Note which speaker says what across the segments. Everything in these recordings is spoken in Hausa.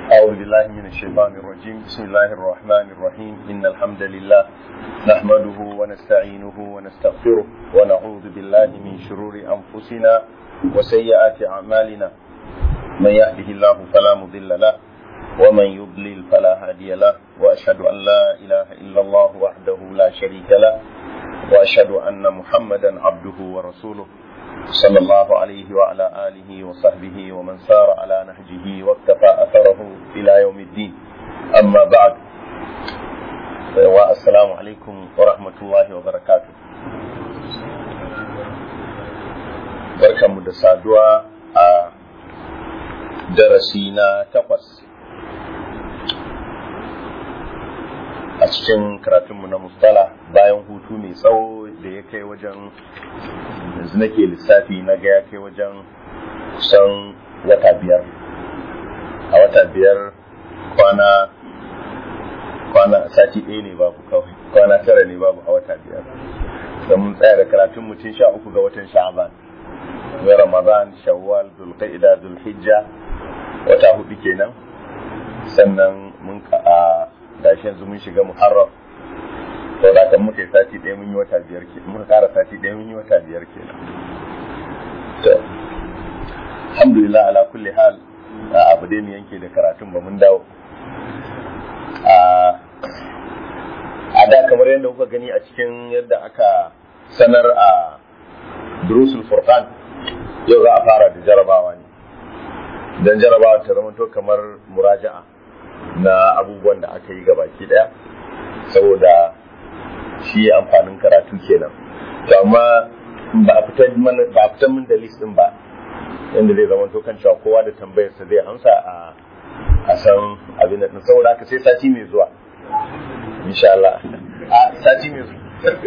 Speaker 1: أعوذ بالله من الشيطان الرجيم. بسم الله الرحمن الرحيم. إن الحمد لله نحمده ونستعينه ونستغفره ونعوذ بالله من شرور أنفسنا وسيئات أعمالنا. من يهده الله فلا مضل له ومن يضلل فلا هادي له، وأشهد أن لا إله إلا الله وحده لا شريك له، وأشهد أن محمدا عبده ورسوله صلى الله عليه وعلى آله وصحبه ومن سار على نهجه واقتفى أثره إلى يوم الدين. أما بعد، والسلام عليكم ورحمة الله وبركاته. بركة مدسادوا درسينا تقص a cikin karatunmu na mustala bayan hutu mai tsawo da ya kai wajen, yanzu nake lissafi na ga ya kai wajen kusan wata biyar. A wata biyar kwana sati ɗaya ne babu, kawai kwana tara ne babu a wata biyar. Da mun tsaya da karatun mutum 13 ga watan sha'ban, mai ramadan, shawwal, dhulqa'ida, dhulhijja, wata hudu kenan. Sannan mun da shi yanzu mun shiga muharram, to da kan muka yi sati ɗaya mun yi wata biyar ke, muka ƙara sati ɗaya mun yi wata biyar kenan. To alhamdulillah ala kulli hal, abu dai mu yanke da karatun ba, mun dawo. A da kamar yadda kuka gani a cikin yadda aka sanar a durusul furqan, yau za a fara da jarabawa ne, dan jarabawa ta zama to kamar muraja'a na abubuwan da aka yi gabaki daya, saboda shi amfanin karatu kenan. To amma ba a fitar min da list din ba, inda zai zama to kan cewa kowa da tambayar sa zai amsa a san abin nan, saboda haka sai sati mai zuwa insha Allah. Sati mai zuwa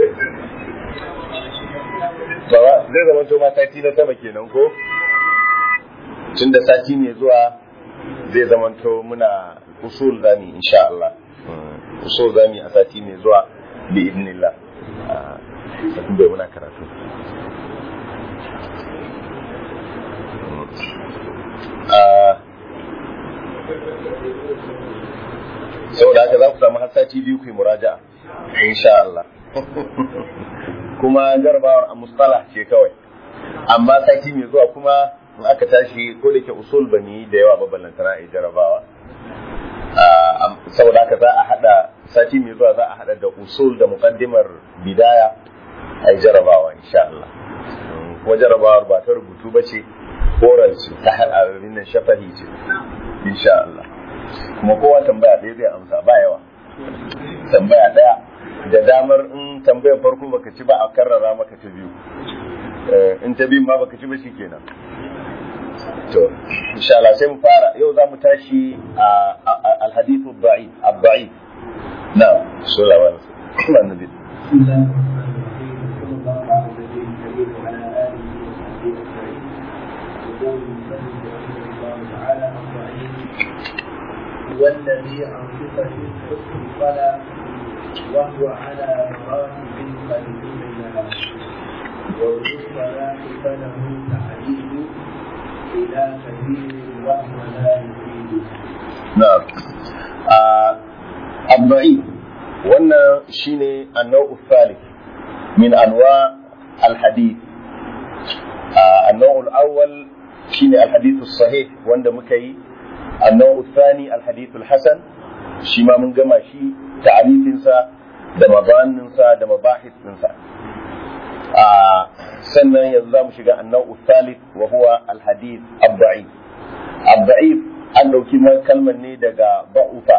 Speaker 1: ba zai zama to ma sati na sama kenan ko, tunda sati mai zuwa zai zama to muna usul zami insha Allah. Usul zami a sati mai zuwa bi idnillah. Sakin bai muna karatu. Saboda haka za ku samu har sati biyu ku yi muraja'a insha Allah. Kuma jarabawar a mustalah ce kawai, amma sati mai zuwa kuma in aka tashi, ko da ke usul ba ni da yawa ba, ballantana a jarabawa. Saboda haka za a hada sati mai zuwa, za a hada da usul da muqaddimar bidaya a jarabawa insha Allah. Kuma jarabawar ba ta rubutu ba ce, oral ce, ta hada nan shafahi ce insha Allah. Kuma kowa tambaya ɗaya zai amsa, ba yawa, tambaya ɗaya, da damar in tambayar farko baka ci ba a karrara maka ta biyu, in ta biyun ma baka ci ba shikenan. To insha Allah sai mu fara. Yau za mu tashi a al-hadith ad-da'if. Na'am, sallallahu alaihi
Speaker 2: والذي عن صفة الحسن فلا وهو على مراتب قليل لها، والصلاح فله تعديل إلى كثير وهو لا يفيد.
Speaker 1: نعم. الضعيف wannan shine النوع الثالث من أنواع الحديث. النوع الأول shine الحديث الصحيح wanda muka yi. النوع الثاني الحديث الحسن، shi ma mun gama shi, ta'arifinsa da mabaninsa da mabahisinsa. sannan yanzu za mu shiga annau thalith wa huwa alhadith ad-da'if. Ad-da'if an dauki kalmar ne daga ba'ufa,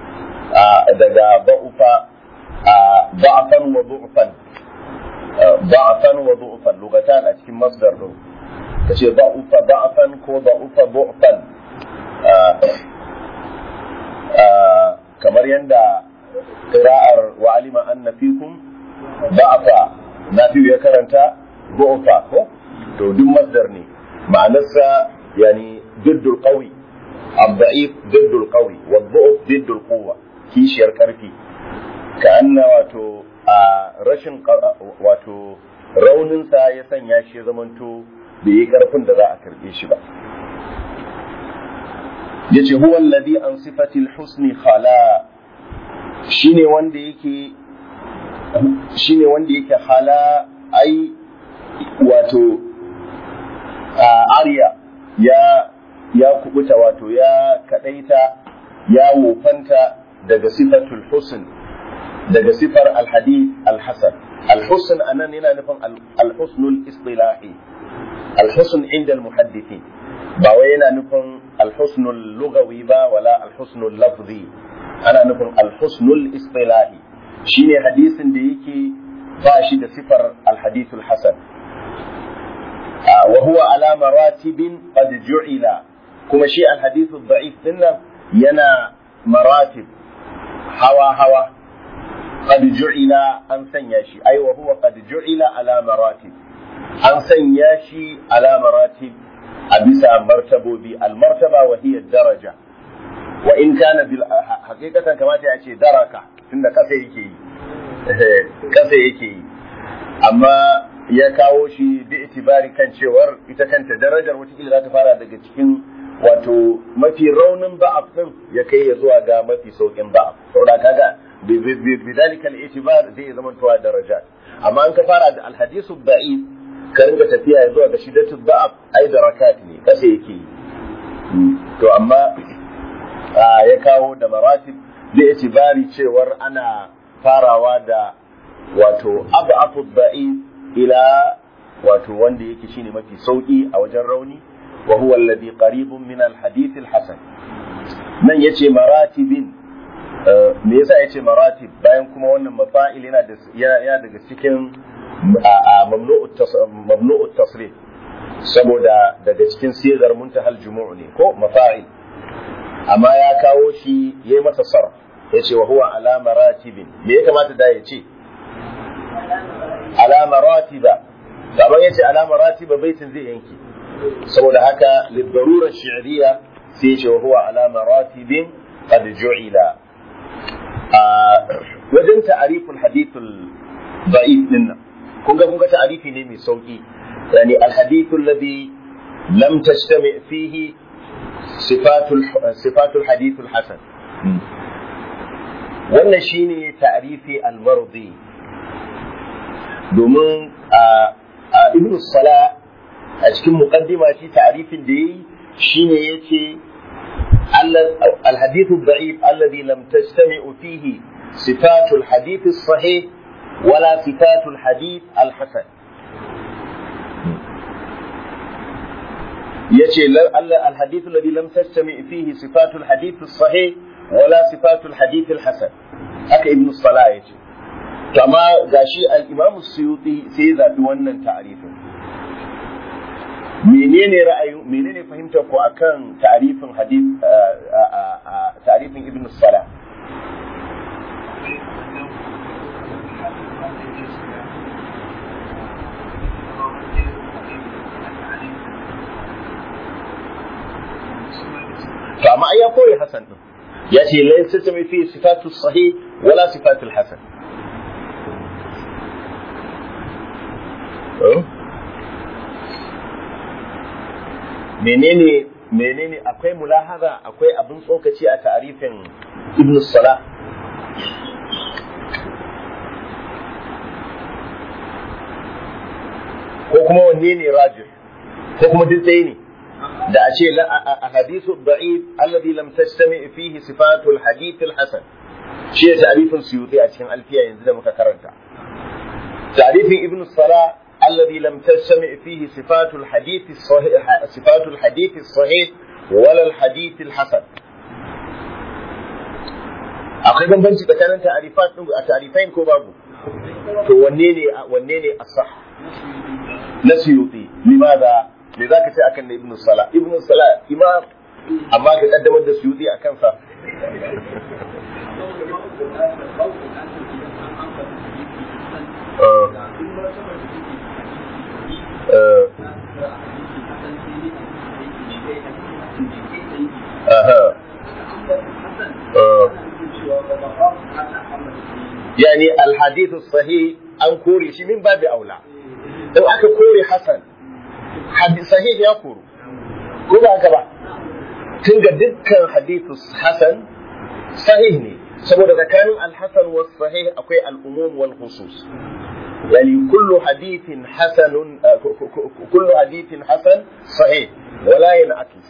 Speaker 1: ba'afan wa du'fan, ba'afan wa du'fan lugatan a cikin masdar din, kace ba'ufa ba'afan ko ba'ufa du'fan. Kamar yanda qira'ar wa alima anna fikum ba'afa, nafi ya karanta du'fa ko, to duk masdar ne, ma'anarsa yani diddul qawi. الضعيف ضد القوي والضعف ضد القوة، kishiyar karfi. Ka'anna rashin raunin sa ya sanya shi zamanto bai yi karfin da za a karbe shi ba. yace huwa alladhi an sifati al-husni khala shine wanda yake hala ai wato ariya ya kubuta wato ya kadaita ya wofanta daga sifatul husn daga sifar al-hadith al-hasan al-husn anan yana nufin al-husnul istilahi al-husn inda al-muhaddithin ba wai yana nufin al-husnul lughawi ba wala al-husnul lafzi ana nufin al-husnul istilahi shine hadisin da yake ba shi da sifar al-hadith al-hasan wa huwa ala maratibin qad ju'ila kuma shi al-hadith ad-da'if dinnan yana maratib hawa qad ju'ila an sanya shi ai wa huwa qad ju'ila ala maratib an sanya shi ala maratib a bisa martabobi al-martaba wa hiya daraja wa in kana bil haqiqatan kamata ya ce daraka tunda kasa yake yi amma ya kawo shi da itibari kan cewar ita kanta darajar wata za ta fara daga cikin wato mafi raunin ba'af din ya kai ya zuwa ga mafi saukin ba'af saboda kaga bidalika al-i'tibar zai zama tuwa darajat amma an ka fara da al-hadithu da'if ka ringa tafiya ya zuwa ga shiddatu ba'af ai darakat ne kasa yake yi to amma ya kawo da maratib da itibari cewar ana farawa da wato abu da'if ila wato wanda yake shine mafi sauki a wajen rauni wa huwa alladhi qaribun min al-hadith al-hasan nan yace maratibin me yasa yace maratib bayan kuma wannan mafa'il yana daga cikin mamnu'ut tasrif saboda daga cikin sigar muntahal jumu' ne ko mafa'il amma ya kawo shi yayi masa sarf yace wa huwa ala maratibin me ya kamata da yace ala maratiba kamar yace ala maratiba baitin zai yanke saboda haka lidarura shi'riya sai yace wa huwa ala maratibin qad ju'ila wajen ta'riful hadithul da'if dinnan kun ga ta'rifi ne mai sauki yani al hadithul ladhi lam tajtami fihi sifatul hadithul hasan wannan shine ta'rifi al-mardi domin ibn Salah a cikin muqaddima shi ta'rifin da yayi shine yace al-hadith ad-da'if alladhi lam tajtami'u fihi sifatul hadith as-sahih wala sifatul hadith al-hasan yace al-hadith alladhi lam tajtami' fihi sifatul hadith as-sahih wala sifatul hadith al-hasan haka ibn Salah yace to amma gashi al-Imam Suyuti sai zabi wannan ta'rifin menene fahimtar ku akan ta'rifin hadith ta'rifin ibn Salah to amma ai ya kore hasan din yace laysa tami fi sifatu sahih wala sifatu hasan menene akwai mulahaza akwai abin tsokaci a ta'arifin ibn Salah ko kuma wanne ne rajih ko kuma duk ɗaya ne da a ce hadithu da'if alladhi lam tajtami fihi sifatul hadith al-hasan shi ne ta'rifin Suyuti a cikin alfiya yanzu da muka karanta ta'rifin ibn Salah alladhi lam tajtami fihi sifatul hadith as-sahih wala al-hadith al-hasan akwai bambanci tsakanin ta'rifat din a ta'rifain ko babu to wanne ne as-sah na Suyuti limadha me za ka ce akan na ibn Salah imam amma ka kaddamar da Suyuti a kansa يعني الحديث الصحيح an kore shi min babu aula in aka kore hasan hadith sahih ya koru ko ba haka ba tun ga dukkan hadithu hasan sahih ne saboda tsakanin al-hasan was sahih akwai al-umum wal khusus yani kullu hadithin hasan sahih wala yanakis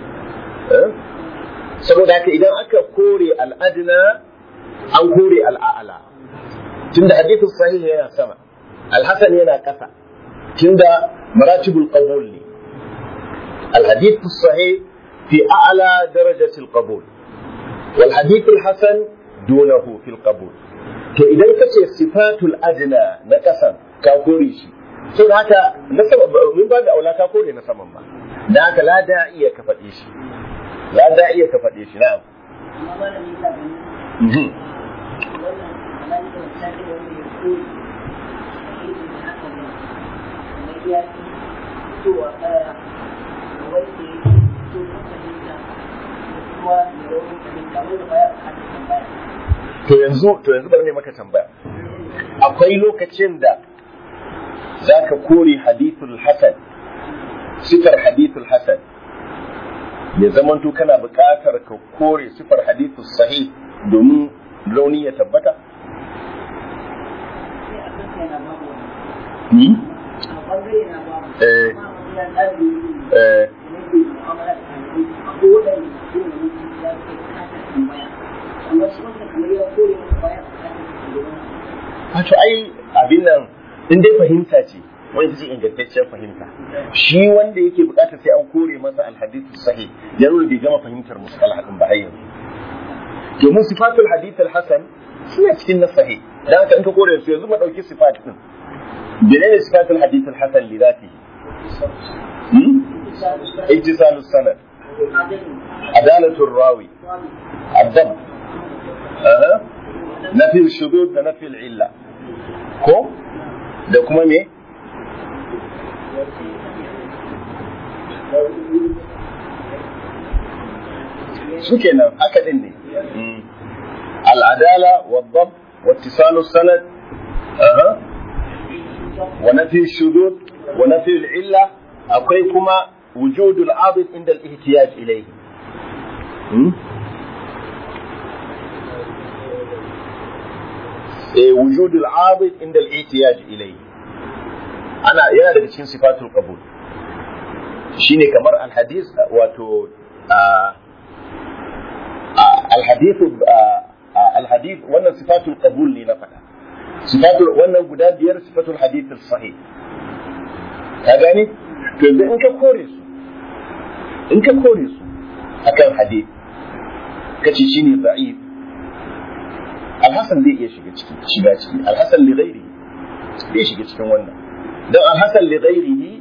Speaker 1: saboda haka idan aka kore al-adna an kore al-a'la tunda hadithu sahih yana sama al-hasan yana kasa tunda maratibul qabul ne al-hadith as-sahih fi a'la darajati al-qabul wal hadith al-hasan dunahu fi al-qabul to idan kace sifatul adna na kasan ka kore shi saboda haka na sama min ba da aula ka kore na saman ba dan haka la da iya ka fade shi na'am
Speaker 3: amma malami ka gani wannan malami da sai da wani ko ya to a wai ke to kuma
Speaker 1: to yanzu bari ne maka tambaya akwai lokacin da zaka kore hadithul hasan sifar hadithul hasan ya zamanto kana buƙatar ka kore sifar hadithul sahih domin rauni ya tabbata wato ai abin nan in dai fahimta ce wani ce ingantacciyar fahimta shi wanda yake bukata sai an kore masa alhadithu sahih ya nuna bai gama fahimtar mustalah din ba har yanzu domin sifatul hadith alhasan suna cikin na sahih dan haka in ka kore su yanzu ma dauki sifat din menene sifatul hadith alhasan li dhatihi ittisalus sanad adalatul rawi الضبط نفي الشذوذ da نفي العلة ko da kuma me suke nan haka din ne العدالة والضبط واتصال السند ونفي الشذوذ ونفي العلة akwai kuma وجود العاضد عند الاحتياج إليه وجود العاضد عند الاحتياج إليه أنا yana daga cikin sifatul qabul shine kamar alhadith wato alhadith wannan sifatul qabul ne na faɗa sifatul wannan guda biyar sifatul hadith sahih ka gane to yanzu in ka kore su akan hadith kace shine da'if alhassan zai iya shiga ciki alhassan li ghairihi zai shiga cikin wannan dan alhassan li ghairihi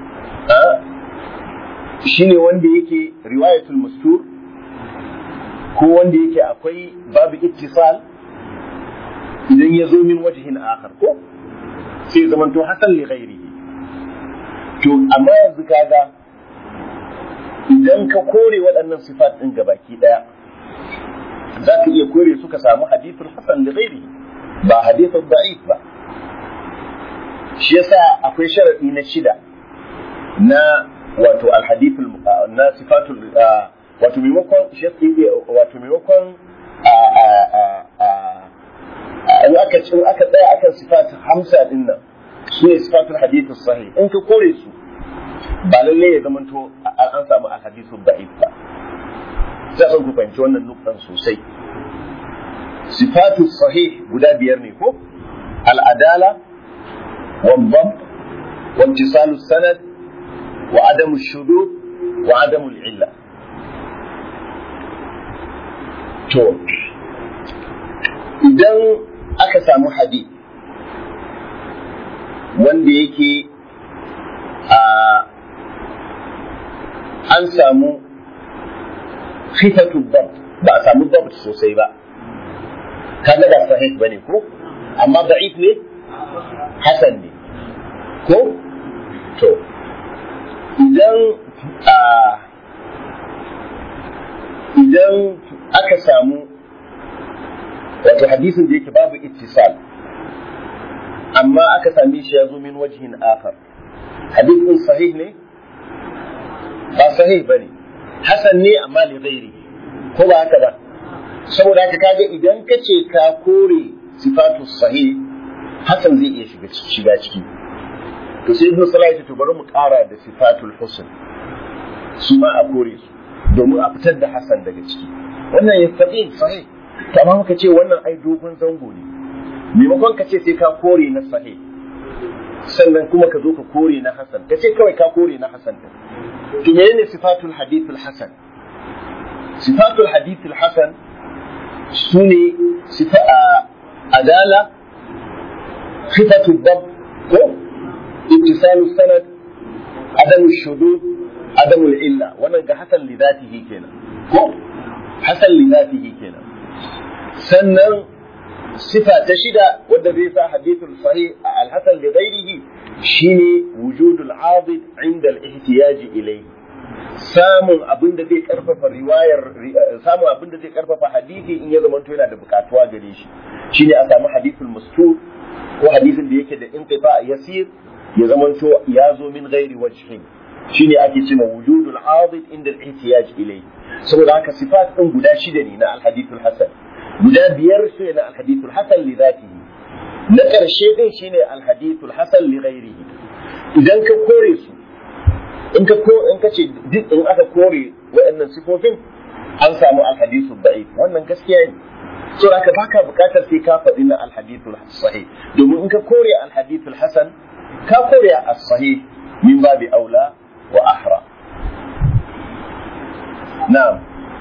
Speaker 1: shine wanda yake riwayatul mastur ko wanda yake akwai babu ittisal idan ya zo min wajhin akhar ko sai zaman to hasan li ghairihi to amma yanzu kaga idan ka kore waɗannan sifat din gabaki daya za ka iya kore su ka samu hadithul hasan da ghairi ba hadithul da'if ba shi yasa akwai sharadi na shida na wato alhadithul na sifatul wato maimakon in aka tsaya akan sifat hamsa din nan su ne sifatul hadithul sahih in ka kore su ba lalle ya zamanto an samu alhadithul da'if ba za ku fahimci wannan nuktan sosai sifatu sahih guda biyar ne ko al'adala والضبط وامتصال السند وعدم الشذوذ وعدم العلة to idan aka samu hadith wanda yake an samu khifatu dabt ba a samu dabt sosai ba kaga da sahih bane ko amma da'if ne hasan ne ko to idan aka samu wato hadisin da yake babu ittisal amma aka same shi ya zo min wajhin akhar hadisin sahih ne ba sahih bane hasan ne amma li ghairi, ko ba haka ba? Saboda haka kaga idan ka ce ka kore sifatu sahih, hasan zai iya shiga ciki. To sai Ibn Salah ya ce to bari mu ƙara da sifatul husn, su ma a kore su domin a fitar da hasan daga ciki. Wannan ya tabi sahih, to amma muka ce wannan ai dogon zango ne. Maimakon ka ce sai ka kore na sahih, sannan kuma ka zo ka kore na hasan, ka ce kawai ka kore na hasan din. To menene sifatul hadithul hasan? Sifatul hadithul hasan sune sifa adala, khifatul dab, ko ittisalus sanad, adamul shudud, adamul illa. Wannan ga hasan li dhatihi kenan, ko hasan li dhatihi kenan. Sannan sifa ta shida wanda zai sa hadithul sahih al-hasan li ghairihi shine wujudul adid inda al-ihtiyaj ilayhi, samun abin da zai karfafa riwayar, samun abin da zai karfafa hadisi in ya zamanto yana da bukatuwa gare shi, shine a samu hadithul mastur ko hadisin da yake da inqita yasir ya zamanto ya zo min ghairi wajhin, shine ake cewa wujudul adid inda al-ihtiyaj ilayhi. saboda haka sifat din guda shida ne na al-hadithul hasan, guda biyar su ne na al-hadithul hasan li dhatihi, na ƙarshe din shine al-hadithul hasan li ghairihi. Idan ka kore su, in ka ce duk in aka kore waɗannan sifofin an samu al-hadithul da'if, wannan gaskiya ne. So haka baka buƙatar sai ka faɗi na al-hadithul sahih, domin in ka kore al-hadithul hasan ka kore as-sahih min babi aula wa ahra. Na'am.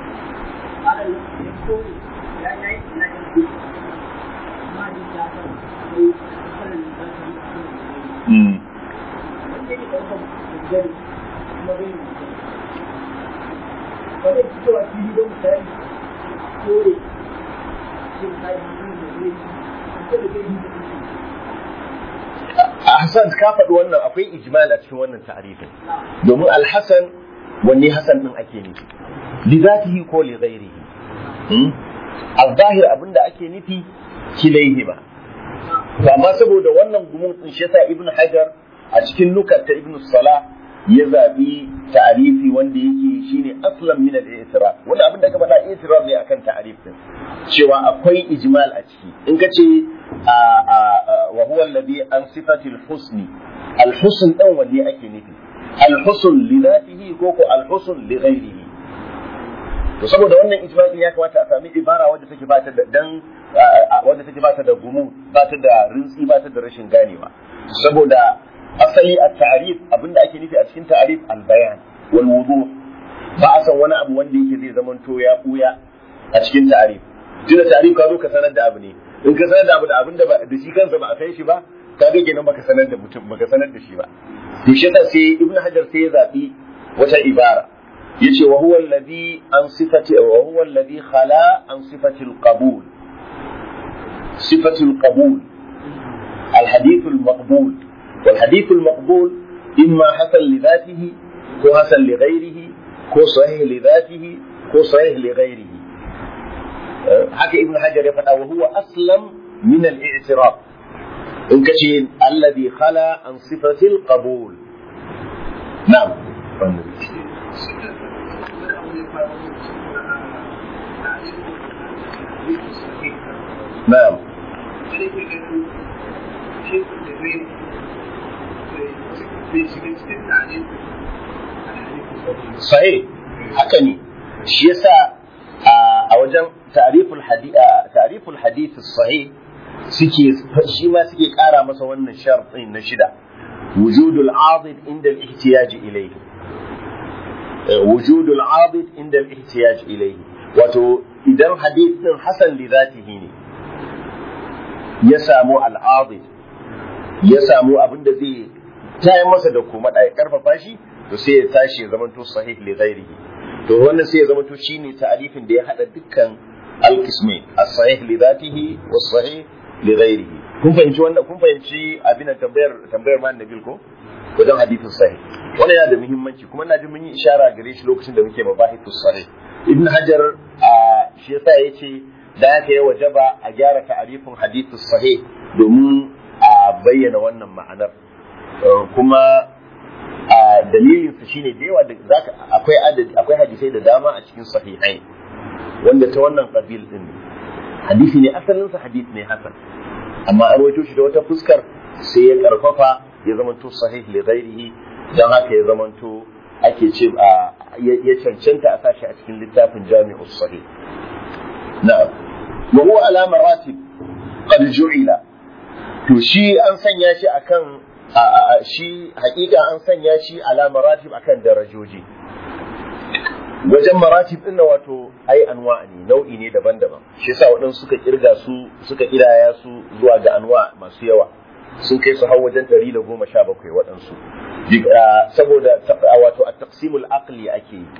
Speaker 1: Hassan ka faɗi wannan, akwai ijmal a cikin wannan ta'arifin, domin al-hasan wanne hasan din ake nufi, li zatihi ko li ghairihi. Al-zahir abinda ake nufi kilaihima, amma saboda wannan gumun din shi yasa Ibn Hajar a cikin nukat ta Ibn Salah ya zabi ta'arifi wanda yake shine aslan min al-i'tiraf. Wannan abin da ka faɗa i'tiraf ne akan ta'arifin, cewa akwai ijmal a ciki. In ka ce wa huwa alladhi an sifati al-husni, al-husn dan wanne ake nufi, al-husn li dhatihi ko al-husn li ghayrihi. To saboda wannan ijmal ya kamata a sami ibara wadda take ba ta da wadda take ba ta da gumu, ba ta da rinsi, ba ta da rashin ganewa. Saboda asali at-ta'rif abinda ake nufi a cikin ta'rif al-bayan wal wuduh, ba a san wani abu wanda yake zai zamanto ya buya a cikin ta'rif. Tunda ta'rif ka zo ka sanar da abu ne, in ka sanar da abu da abinda da shi kansa ba a san shi ba, ka ga kenan baka sanar da mutum, baka sanar da shi ba. To shi yasa sai Ibn Hajar sai ya zabi wata ibara, yace wa huwa alladhi an sifati wa huwa alladhi khala an sifati al-qabul, sifati al-qabul, al-hadith al-maqbul. والحديث المقبول إما حسن لذاته كو حسن لغيره كو صحيح لذاته كو صحيح لغيره. حكى ابن حجر يفتح وهو أسلم من الاعتراف، إن كشين الذي خلا عن صفة القبول. نعم. نعم. صحيح haka ne, shi yasa a wajen ta'riful hadith sahih shi ma suke kara masa wannan shartin na shida, wujudul adid inda al-ihtiyaj ilayhi, wujudul adid inda al-ihtiyaj ilayhi. Wato idan hadith din hasan li zatihi ne, ya samu al-adid, ya samu abin da zai tayar masa da kuma da ya karfafa shi, to sai ya tashi ya zamanto sahih li ghairihi. To wannan sai ya zamanto shine ta'arifin da ya hada dukkan al-qismain, as-sahih li dhatihi was-sahih li ghairihi. Kun fahimci wannan, kun fahimci abin da tambayar ma Nabil ko wajen hadithus sahih. Wannan yana da muhimmanci, kuma ina ji mun yi ishara gare shi lokacin da muke mabahithus sahih. Ibn Hajar shi yasa yace da yake ya wajaba a gyara ta'arifin hadithus sahih domin a bayyana wannan ma'anar. Kuma dalilin su shine da yawa zaka akwai hadisai da dama a cikin sahihai wanda ta wannan qabil din hadisi ne asalin sa hadisi ne hasan amma an rawaito shi da wata fuskar sai ya karfafa ya zamanto sahih li ghairihi dan haka ya zamanto ake ce ya cancanta a sashi a cikin littafin Jami'us Sahih na'am wa huwa ala maratib qad ju'ila to shi an sanya shi akan shi hakika an sanya shi ala maratib akan darajoji wajen maratib din wato ai anwa ne nau'i ne daban-daban shi yasa waɗansu suka kirga su suka kidaya su zuwa ga anwa masu yawa sun kai su har wajen 117 waɗansu saboda wato at-taqsimul aqli ake yi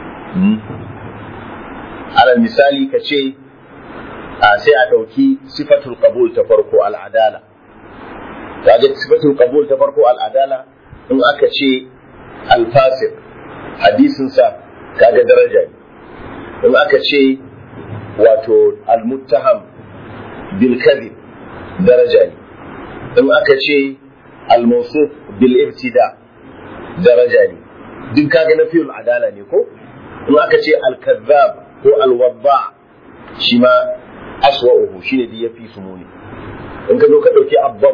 Speaker 1: alal misali kace sai a dauki sifatul qabul ta farko al-adala kaga sifatul qabul ta farko al-adala in aka ce al-fasiq hadisin sa kaga daraja ne in aka ce wato al-muttaham bil kadhib daraja ne in aka ce al-mawsuf bil ibtida daraja ne duk kaga na fiyul adala ne ko in aka ce al-kadhab ko al-wadda shi ma aswa'uhu shine da yafi sumuni in ka zo ka dauki abbab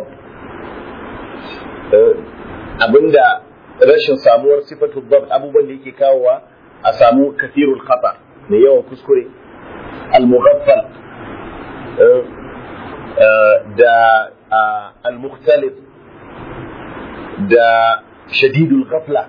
Speaker 1: abinda rashin samuwar sifatul dab abubuwan da yake kawowa a samu kathirul khata mai yawan kuskure al-mughaffal da al-mukhtalif da shadidul ghafla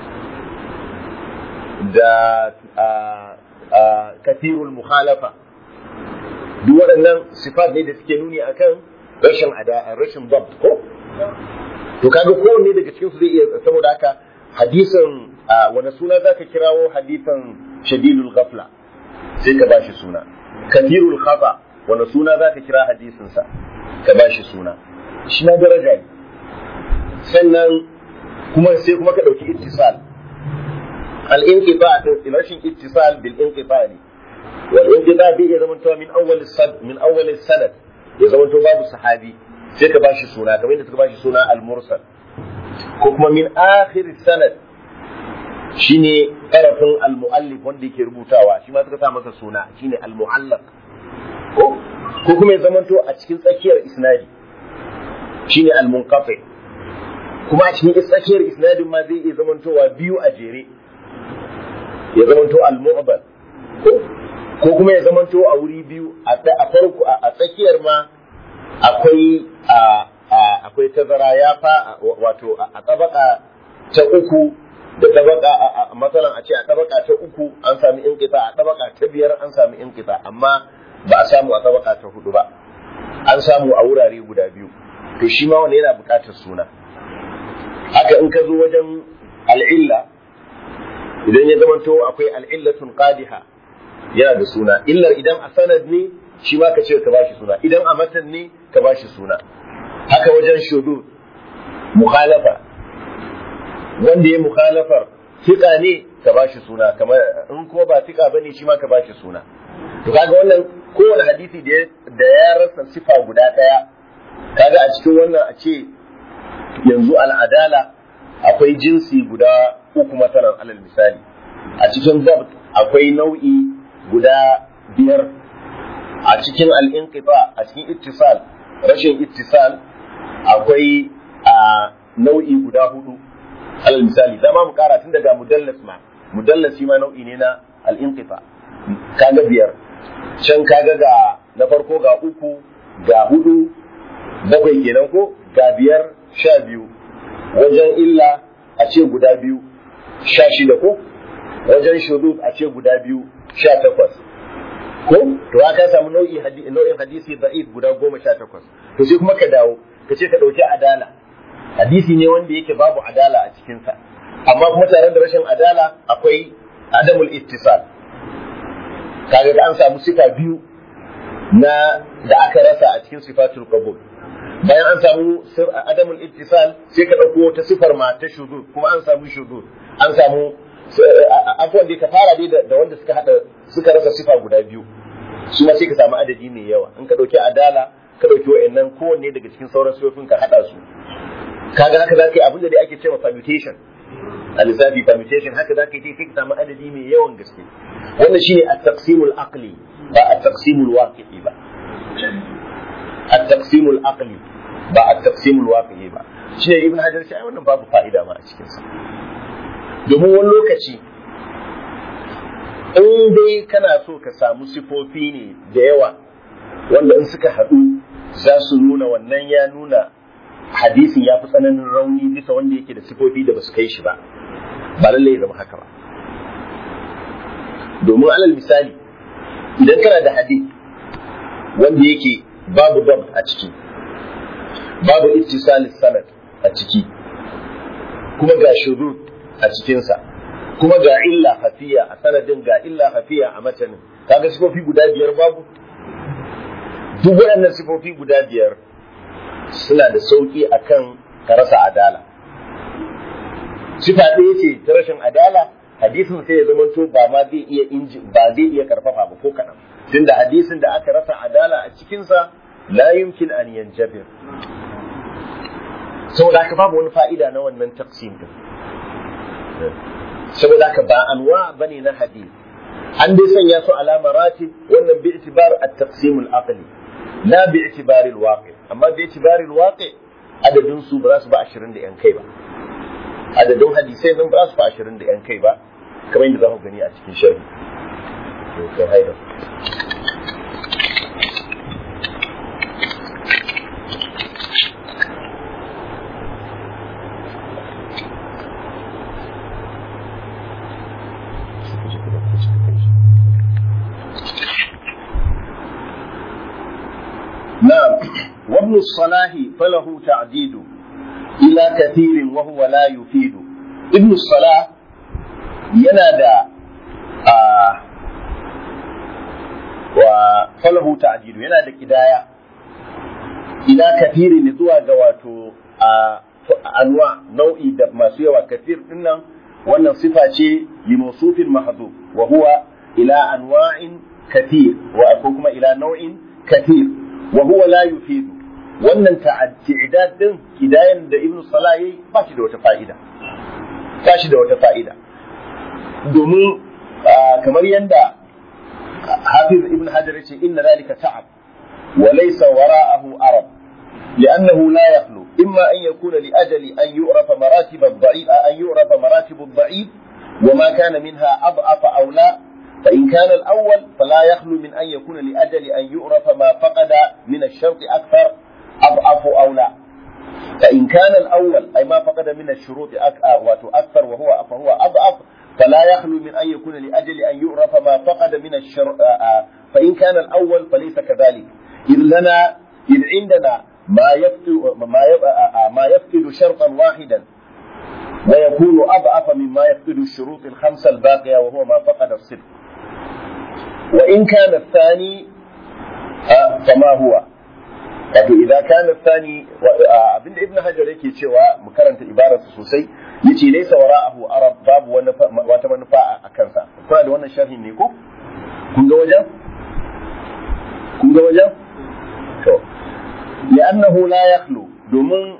Speaker 1: da kathirul mukhalafa duk waɗannan sifat ne da suke nuni akan rashin dabt ko to kaga kowanne daga cikin su zai iya saboda haka hadisin wani suna zaka kirawo hadisan shadidul ghafla sai ka bashi suna kathirul khata wani suna zaka kira hadisin sa ka bashi suna shi na daraja ne sannan kuma sai kuma ka dauki ittisal al-inqita rashin ittisal bil inqita ne wal inqita bi ya zamanto min awwal sanad ya zamanto babu sahabi sai ka bashi suna kamar yadda suka bashi suna al-mursal ko kuma min akhir sanad shine tarafin al-muallif wanda yake rubutawa shi ma suka sa masa suna shine al-muallaq ko kuma ya zamanto a cikin tsakiyar isnadi shine al-munqati kuma a cikin tsakiyar isnadin ma zai iya zamantowa biyu a jere ya zamanto al-mu'bal ko kuma ya zamanto a wuri biyu a farko a tsakiyar ma akwai tazara ya fa wato a tabaka ta uku da tabaka matsalan a ce a tabaka ta uku an sami inqita a tabaka ta biyar an sami inqita amma ba a samu a tabaka ta hudu ba an samu a wurare guda biyu to shi ma wanda yana buƙatar suna haka in ka zo wajen al'illa idan ya zamanto akwai al'illatun qadiha yana da suna illar idan a sanad ne shi ma ka ce ka bashi suna idan a matan ne ka bashi suna haka wajen shudu mukhalafa wanda ya mukhalafar fiqa ne ka bashi suna kamar in ko ba fiqa bane shi ma ka bashi suna to kaga wannan kowane hadisi da ya rasa sifa guda daya kaga a cikin wannan a ce yanzu al'adala akwai jinsi guda uku matalan alal misali a cikin dabt akwai nau'i guda biyar a cikin al'inqita a cikin ittisal rashin ittisal akwai nau'i guda hudu alal misali dama mu kara tun daga mudallasi ma nau'i ne na al'inqita kaga biyar can kaga ga na farko ga uku ga hudu bakwai kenan ko ga biyar 12 wajen illa a ce guda biyu 16 ko wajen shudud a ce guda biyu 18 ko to aka samu nau'in hadisi da'if guda 18 to sai kuma ka dawo ka ce ka dauki adala hadisi ne wanda yake babu adala a cikin sa amma kuma tare da rashin adala akwai adamul ittisal kaga da an samu sifa biyu da aka rasa a cikin sifatul qabul bayan an samu adamul ittisal sai ka dauko ta sifar ma ta shudud kuma an samu shudud an samu abubuwan da ka fara dai da wanda suka rasa sifa guda biyu su ma sai ka samu adadi mai yawa in ka dauki adala ka dauki wayannan kowanne daga cikin sauran sifofin ka hada su kaga haka zaka yi abin da dai ake cewa permutation a lissafi permutation haka za ka yi sai ka samu adadi mai yawan gaske. Wannan shine at-taqsimul aqli ba at-taqsimul waqi'i ba. At-taqsimul aqli ba at-taqsimul waqi'i ba. Shine Ibn Hajar shi ai wannan babu fa'ida ma a cikin sa. Domin wani lokaci in dai kana so ka samu sifofi ne da yawa wanda in suka haɗu za su nuna wannan ya nuna hadisin ya fi tsananin rauni bisa wanda yake da sifofi da ba su kai shi ba lallai ya zama haka ba. Domin alal misali idan kana da hadith wanda yake babu dam a ciki, babu ittisalis sanad a ciki, kuma ga shurut a cikinsa, kuma ga illa hafiya a sanadin, ga illa hafiya a matanin, kaga sifofi guda biyar babu. Duk waɗannan sifofi guda biyar suna da sauƙi akan ka rasa adala. Sifa ɗaya ce ta rashin adala, hadisin sai ya zamanto ba zai iya karfafa ba ko kaɗan. Tunda hadisin da aka rasa adala a cikinsa la yumkin an yanjabir. Saboda haka babu wani fa'ida na wannan taqsim din. Saboda haka ba anwa bane na hadisi. An dai sanya su ala maratib wannan bi itibar at-taqsim al-aqli la bi itibar al-waqi'. Amma bi itibar al-waqi' adadin su ba za su ba 20 da yan kai ba. Adadin hadisai nan ba za su ba 20 da yan kai ba kamar yadda za ku gani a cikin sharhi. To kai haida. وابن الصلاح فله تعديد إلى كثير وهو لا يفيد. ابن الصلاح ينادى وفله تعديد ينادى كداية إلى كثير لذوى جواتو أنواع نوعي ما سوى كثير إنه وأن صفة لموصوف محذوف وهو إلى أنواع كثير وأخوكم إلى نوع كثير وهو لا يفيد. wannan ta'addad din hidayan da Ibn Salah yayi ba shi da wata fa'ida domin kamar yanda Hafiz Ibn Hajar yace inna zalika ta'ab wa laysa wara'ahu arab لأنه لا يخلو إما أن يكون لأجل أن يعرف مراتب الضعيف وما كان منها أضعف أو لا، فإن كان الأول فلا يخلو من أن يكون لأجل أن يعرف ما فقد من الشرط أكثر أضعف أو لا، فإن كان الأول أي ما فقد من الشروط أكثر فهو أضعف فلا يخلو من أن يكون لأجل أن يعرف ما فقد من الشروط، فإن كان الأول فليس كذلك، إذ عندنا ما يفقد شرطا واحدا ويكون أضعف مما يفقد الشروط الخمسة الباقية وهو ما فقد الصدق، وإن كان الثاني فما هو. إذا كان الثاني abin da Ibn Hajar yake cewa mu karanta ibararsa sosai yace laysa wara'ahu arab babu wata manufa a kansa. Kuna da wannan sharhin ne ko kun ga wajen to li'annahu la yakhlu domin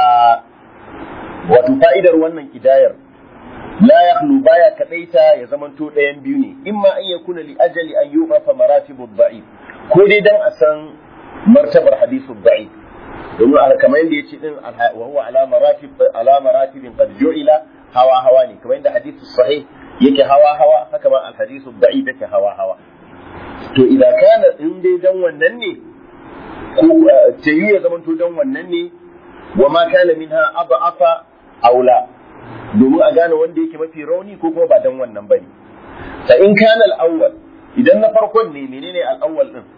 Speaker 1: wato fa'idar wannan kidayar la yakhlu baya kadaita ya zamanto ɗayan biyu ne, imma an yakuna li ajali an yu'rafa maratibu dha'if, ko dai dan a san martabar hadithu dha'if domin kamar yadda yace din wa huwa ala maratibin qad ju'ila hawa ne, kamar yadda hadithu sahih yake hawa haka ma al hadithu dha'if yake hawa. To idan kana in dai dan wannan ne ko tayi ya zamanto dan wannan ne wa ma kana minha ad'afa aula domin a gane wanda yake mafi rauni ko kuma ba dan wannan bane. Fa in kana al-awwal idan na farkon ne menene al-awwal din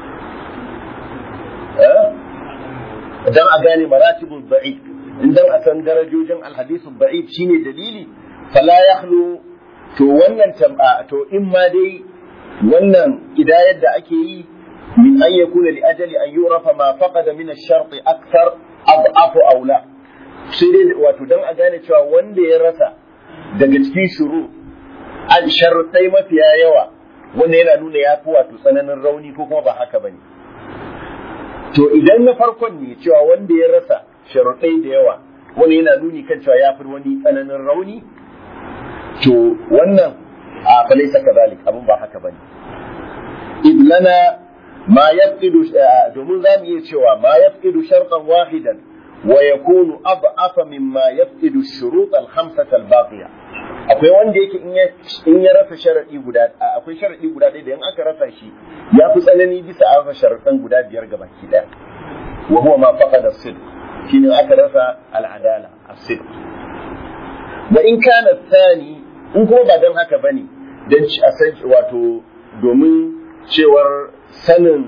Speaker 1: dan a gane maratibul da'if idan a san darajojin al-hadithul da'if shine dalili fala yakhlu to wannan to in ma dai wannan idayar da ake yi min an yakuna li ajali an yurafa ma faqada min ash-shart akthar ad'afu aula, sai dai wato dan a gane cewa wanda ya rasa daga cikin shuru an sharuɗai mafiya yawa wanda yana nuna ya fi wato tsananin rauni ko kuma ba haka bane. To idan na farkon ne cewa wanda ya rasa sharuɗai da yawa wani yana nuni kan cewa ya fi wani tsananin rauni, to wannan a falaisa kazalik, abun ba haka bane. idlana ma yafqidu, domin zamu iya cewa ma yafqidu shartan wahidan wa yakunu ad'afa mimma yafqidu ash-shurut al-khamsah al-baqiya. Akwai wanda yake in ya rasa sharadi guda, akwai sharadi guda ɗaya da in aka rasa shi ya fi tsanani bisa a rasa sharadan guda biyar gabaki ɗaya. wa huwa ma faqada as-sidq, shine aka rasa al-adala as-sidq. wa in kana thani, in kuma ba dan haka bane, dan a san wato domin cewar sanin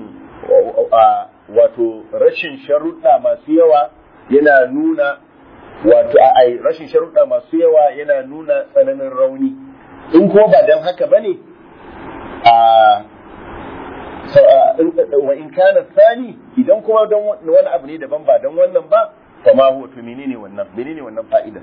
Speaker 1: wato rashin sharuɗa masu yawa yana nuna wato rashin sharuɗa masu yawa yana nuna tsananin rauni. In ko ba dan haka bane wa in kana thani, idan kuma dan wani abu ne daban ba dan wannan ba, fa ma huwa, to menene wannan fa'ida?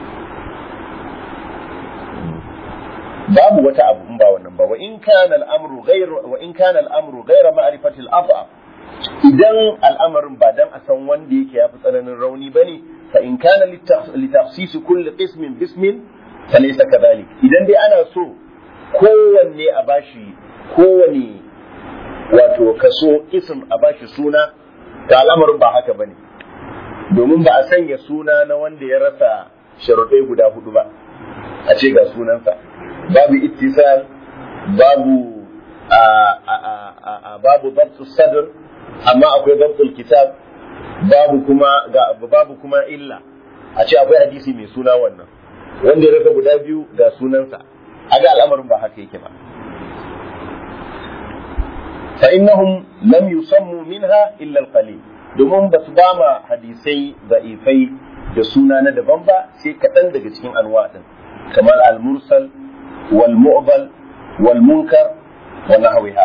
Speaker 1: babu wata abu in ba wannan ba. wa in kana al-amru ghayra ma'rifati al-adha, idan al'amarin ba dan a san wanda yake yafi tsananin rauni bane, fa in kana li takhsis kulli qismin bismin fa laysa kadhalik. Idan dai ana so kowanne a bashi, kowanne wato kaso ism a bashi suna, ta al'amarin ba haka bane, domin ba a sanya suna na wanda ya rasa sharuɗai guda hudu ba a ce ga sunansa. babu ittisal, babu babu dabtu sadr, amma akwai dabtul kitab, babu kuma illa a ce akwai hadisi mai suna wannan wanda ya rasa guda biyu ga sunansa. aga al'amarin ba haka yake ba. fa innahum lam yusammu minha illa al-qalil, domin ba su bama hadisai da'ifai da suna na daban ba sai kaɗan daga cikin anwa din, kamar al-mursal والمؤضل والمنكر ونحوها.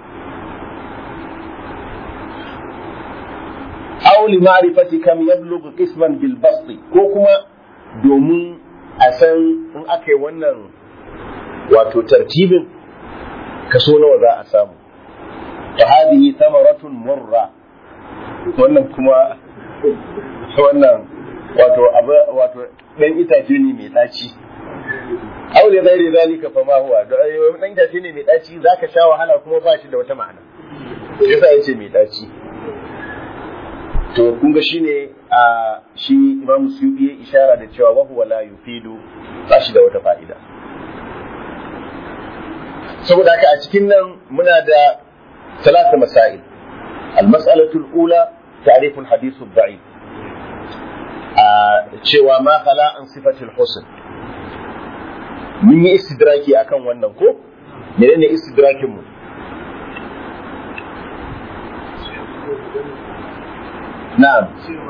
Speaker 1: أو لمعرفة كم يبلغ قسما بالبسط، كوكما دومين أسان إن أكي ونن واتو ترتيب كسونا وذا أسام، فهذه ثمرة مرة. ونن كما ونن واتو من إتاجيني ميتاجي. aw li ghairi zalika fa ma huwa, dan itace ne mai daci zaka sha wahala kuma ba shi da wata ma'ana, yasa yace mai daci. to kun ga shine shi Imam Suyuti ya ishara da cewa wa huwa la yufidu, ba shi da wata fa'ida. saboda haka a cikin nan muna da ثلاث مسائل. المسألة الأولى تعريف الحديث الضعيف، cewa ma khala an sifatul husn. mun yi istidraki akan wannan ko menene istidrakin mu? na'am,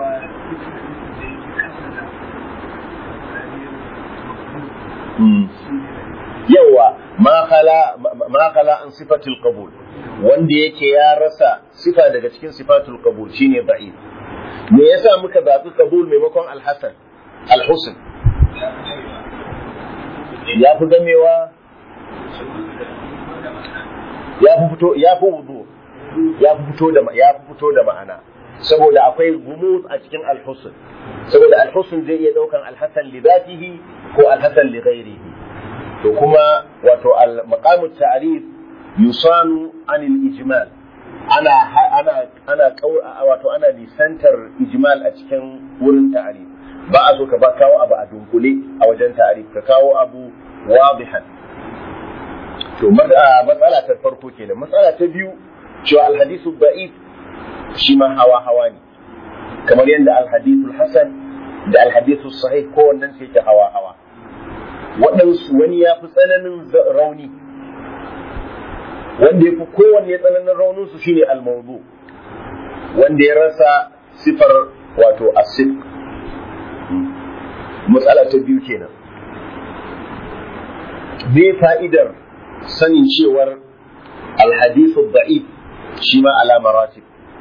Speaker 1: yawa ma khala an sifatul qabul, wanda yake ya rasa sifa daga cikin sifatul qabul shine da'if. me yasa muka zabi qabul maimakon al-hasan al-husn? ya fi gamewa, ya fi wudu, ya fi fito da ma'ana, saboda akwai gumuz a cikin al-husn, saboda al-husn zai iya daukan al-hasan li dhatihi ko al-hasan li ghairihi. to kuma wato al-maqam at-ta'rif yusanu anil ijmal, ana nisantar ijmal a cikin wurin ta'rif. ba a so ka ba kawo abu a dunkule a wajen ta'rif, ka kawo abu wadihan. to matsala ta farko kenan. matsala ta biyu, cewa al-hadithu da'if shi ma hawa ne, kamar yadda al-hadithu hasan da al-hadithu sahih kowannen sai ke hawa. waɗansu wani ya fi tsananin rauni, wanda ya fi kowanne tsananin rauninsu shine al-mawdu, wanda ya rasa sifar wato as-sidq. matsala ta biyu kenan. me fa'idar sanin cewar al-hadithu da'if shi ma ala maratib?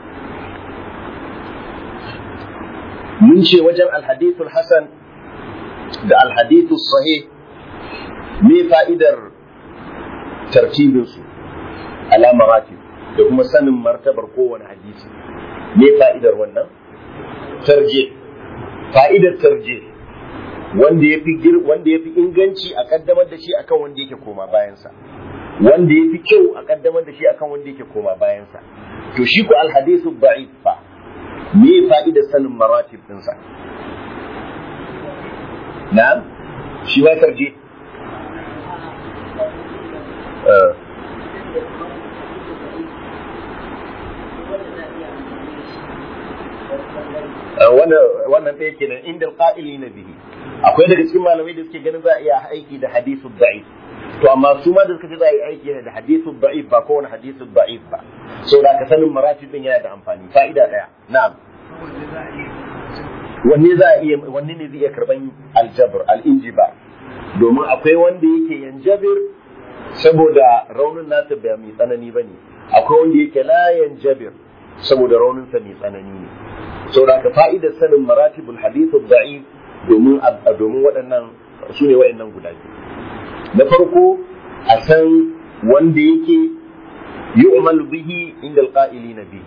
Speaker 1: mun ce wajen al-hadithu hasan da al-hadithu sahih me fa'idar tartibinsu ala maratib da kuma sanin martabar kowane hadisi? me fa'idar wannan? fa'idar tarjih wanda yafi inganci a kaddamar da shi akan wanda yake koma bayansa, wanda yafi kyau a kaddamar da shi akan wanda yake koma bayansa. To shi ko alhadithu da'if fa me fa'idar sanin maratib dinsa? na'am shi ba tarjih wannan ɗaya kenan inda alƙa'ili na bihi. Akwai daga cikin malamai da suke ganin za a iya aiki da hadithu da'if, to amma su ma da suka ce za a yi aiki da hadithu da'if ba kowane hadithu da'if ba, so da ka sanin maratib din yana da amfani. Fa'ida ɗaya, na'am, wanne ne zai iya karban aljabr al-injiba, domin akwai wanda yake yanjabir saboda raunin nasa ba mai tsanani bane, akwai wanda yake la yanjabir saboda raunin sa mai tsanani ne. saboda ka fa'idar sanin maratibul hadith ad-da'if domin waɗannan su ne waɗannan guda biyu. Na farko a san wanda yake yu'mal bihi inda alqa'ilina bihi.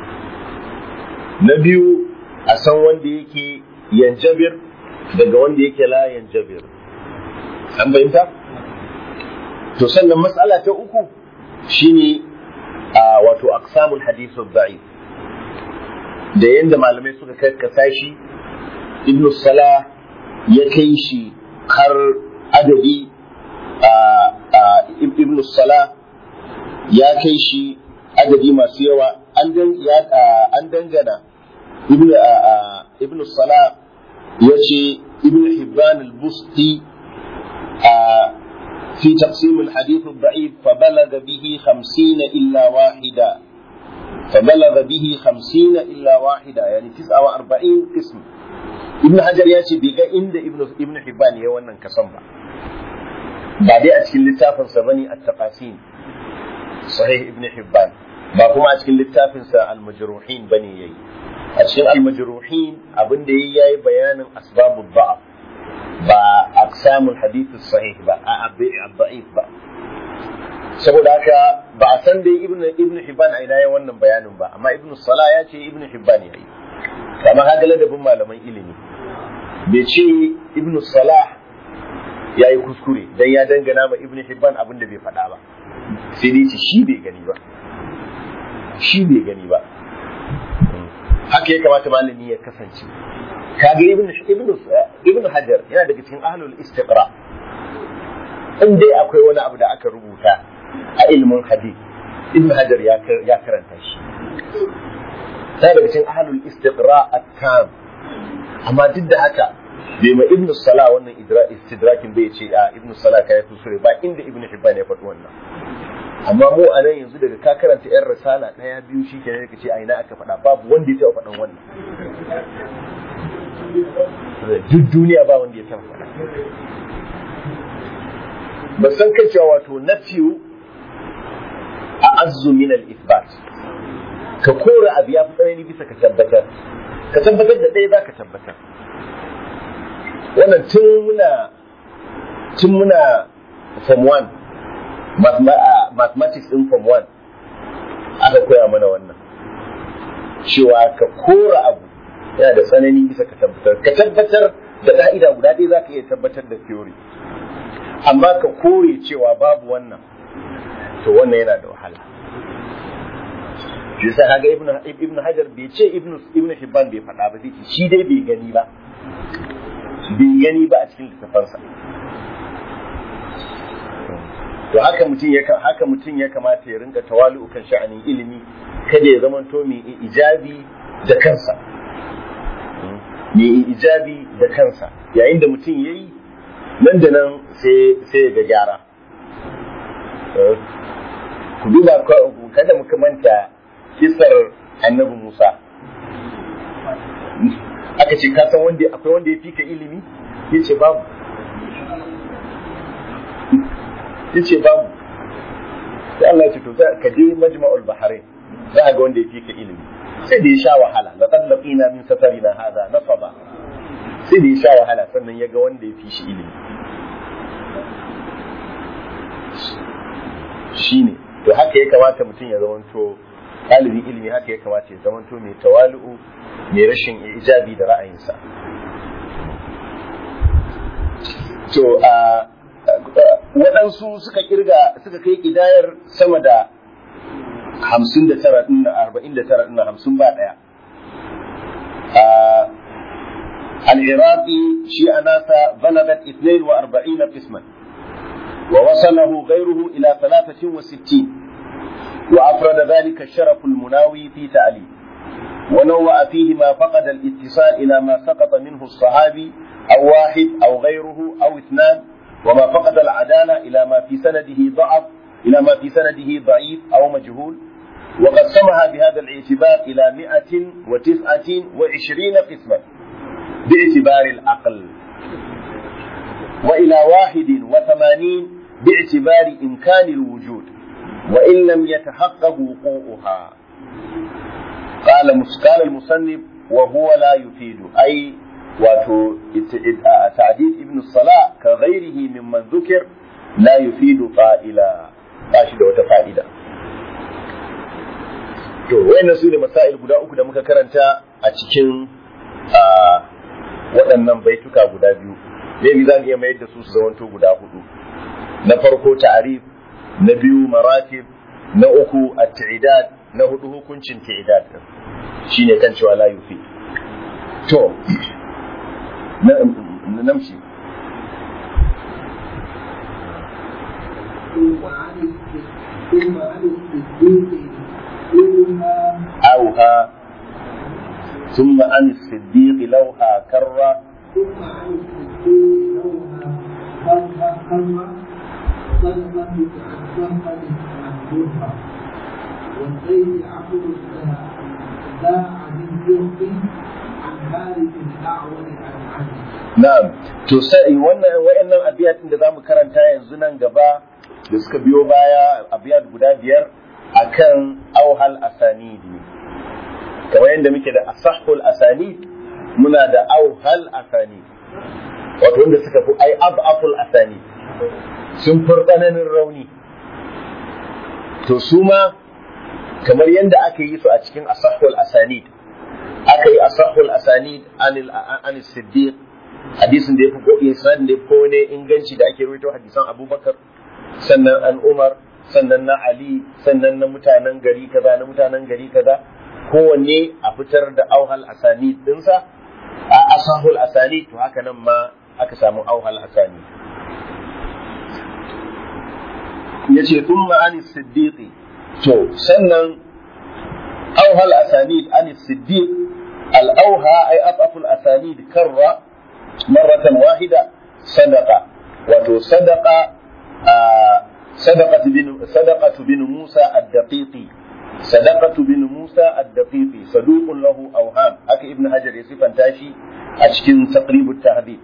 Speaker 1: Na biyu a san wanda yake yanjabir daga wanda yake la yanjabir. An bayyanta? To sannan mas'ala ta uku shine wato aqsamul hadith ad-da'if, da yanda malamai suka karkasa shi. Ibn Salah ya kai shi har adadi, Ibn Salah ya kai shi adadi masu yawa. An dangana Ibn Salah ya ce Ibn Hibban al-Busti في تقسيم الحديث الضعيف فبلغ به 50 إلا واحدة يعني 49 قسم. Ibn Hajar ya ce bai ga inda Ibn Hibban ya wannan kasan ba dai a cikin littafin sa bane at-Taqasim Sahih Ibn Hibban, ba kuma a cikin littafin sa al-Majruhin bane yayi. A cikin al-Majruhin abinda yayi bayanin asbabud da'af, ba aqsamul hadith as-sahih ba, ad-da'if ba. Saboda haka ba a san dai Ibn Hibban a ina yayin wannan bayanin ba, amma Ibn Salah ya ce Ibn Hibban yayi. Kamar haka ladabin malaman ilimi bai ce Ibn Salah ya yi kuskure dan ya dangana ma Ibn Hibban abin da bai faɗa ba, sai dai ce shi bai gani ba. Haka ya kamata malami ya kasance. Kaga Ibn Hajar yana daga cikin ahlul istiqra. In dai akwai wani abu da aka rubuta a ilmin hadith, Ibn Hajar ya karanta shi. Sai daga cikin ahlul istiqra at-tam, amma duk da haka bai ma Ibn Salah wannan istidrakin bai ce Ibn Salah kai kusure ba inda Ibn Hibban ya faɗi wannan. Amma mu a nan yanzu daga ka karanta yan risala ɗaya biyu shikenan ka ce a ina aka faɗa, babu wanda ya taɓa faɗan wannan. Duk duniya ba wanda ya taɓa faɗa. Ba san kan cewa wato nafiyu a azzu min al-ithbat, ka kora abu ya fi tsanani bisa ka tabbatar da ɗaya za ka tabbatar. Wannan tun muna form 1 mathematics in form 1 aka koya mana wannan, cewa ka kora abu yana da tsanani bisa ka tabbatar da ka'ida guda ɗaya za ka iya tabbatar da theory, amma ka kore cewa babu wannan, to wannan yana da wahala. shi sai kaga Ibn Hajar bai ce Ibn Hibban bai faɗa ba, sai shi dai bai gani ba a cikin littafansa. To haka mutum ya kamata ya rinka tawali'u kan sha'anin ilimi, kada ya zamanto mai ijabi da kansa. Yayin da mutum yayi nan da nan sai ya ga gyara. Ku duba kada muka manta kisar Annabi Musa. Aka ce ka san akwai wanda ya fika ilimi? Yace babu. Sai Allah ya ce to ka je Majma'ul Bahrain, za ga wanda ya fika ilimi. Sai da ya sha wahala, laqad laqina min safarina hadha nasaba. Sai da ya sha wahala sannan ya ga wanda ya fi shi ilimi. Shine to haka ya kamata mutum ya zamanto ɗalibin ilimi, haka ya kamata ya zamanto mai tawali'u, mai rashin ijabi da ra'ayinsa. to waɗansu suka kai ƙidayar sama da 59 ɗin 49 ɗin 50 ba ɗaya. العراقي شيء ناسا بلغت 42 قسما ووصله غيره إلى 63 وأفرد ذلك الشرف المناوي في تعليم ونوع فيه ما فقد الاتصال إلى ما سقط منه الصحابي أو واحد أو غيره أو اثنان وما فقد العدالة إلى ما في سنده ضعف إلى ما في سنده ضعيف أو مجهول وقسمها بهذا الاعتبار إلى 129 قسما باعتبار العقل وإلى 81 باعتبار إمكان الوجود وإن لم يتحقق وقوعها. قال المصنف وهو لا يفيد أي تعديد ابن الصلاح كغيره ممن ذكر لا يفيد قائلا باشد وتفائدا. to wayannan su ne masail guda uku da muka karanta a cikin waɗannan baituka guda biyu. Maybe zan iya mayar da su zamanto guda hudu. Na farko ta'arif, na biyu maratib, na uku at-ta'idad, na hudu hukuncin ta'idad shine kan cewa la yufi. To namshi أوها ثم عن الصديق لوها كرة
Speaker 2: ثم عن الصديق لوها كرة صدقة عن صدقة مهجورها والزيد عقل ذا عن يخفي عن هارب الأعور عن عدل.
Speaker 1: نعم to sai wa'annan abiyatin da zamu karanta yanzu nan gaba da suka biyo baya abiyat guda biyar akan auhal asanid ne kamar yadda muke da asahul asanid muna da auhal asanid wato wanda suka fi ai ab'aful asanid sun fi tsananin rauni to su ma kamar yadda aka yi su a cikin asahul asanid aka yi asahul asanid an siddiq hadisin da ya fi isnadin da ya fi ne inganci da ake rawaito hadisan abubakar sannan an umar sannan na Ali, sannan na mutanen gari kaza, na mutanen gari kaza, kowanne a fitar da auhal asani dinsa, a asahul asani, to haka nan ma aka samu auhal asani. Ya ce, tun ma'ani siddiqi, to, sannan auhal asani ani siddiq, al'auha ai afaful asani karra, marratan wahida, sadaka, wato sadaka صدقة بن موسى الدقيقي صدوق له أوهام أكي ابن حجر يصف تاشي أشكن تقريب التهذيب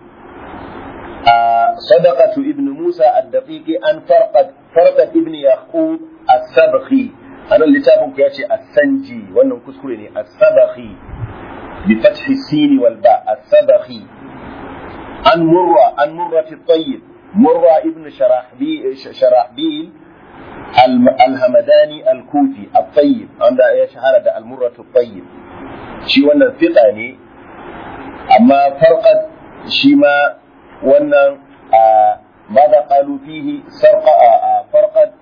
Speaker 1: صدقة ابن موسى الدقيقي أن فرقت ابن يعقوب السبخي أنا اللي تابعك ياشي السنجي وأنه كسكريني السبخي بفتح السين والباء السبخي عن مرة الطيب مرة ابن شراحبيل الهمداني الكوفي الطيب عند يشهر المرة الطيب شي wannan fiqa ne amma farqat shi ma wannan ماذا قالوا فيه فرقت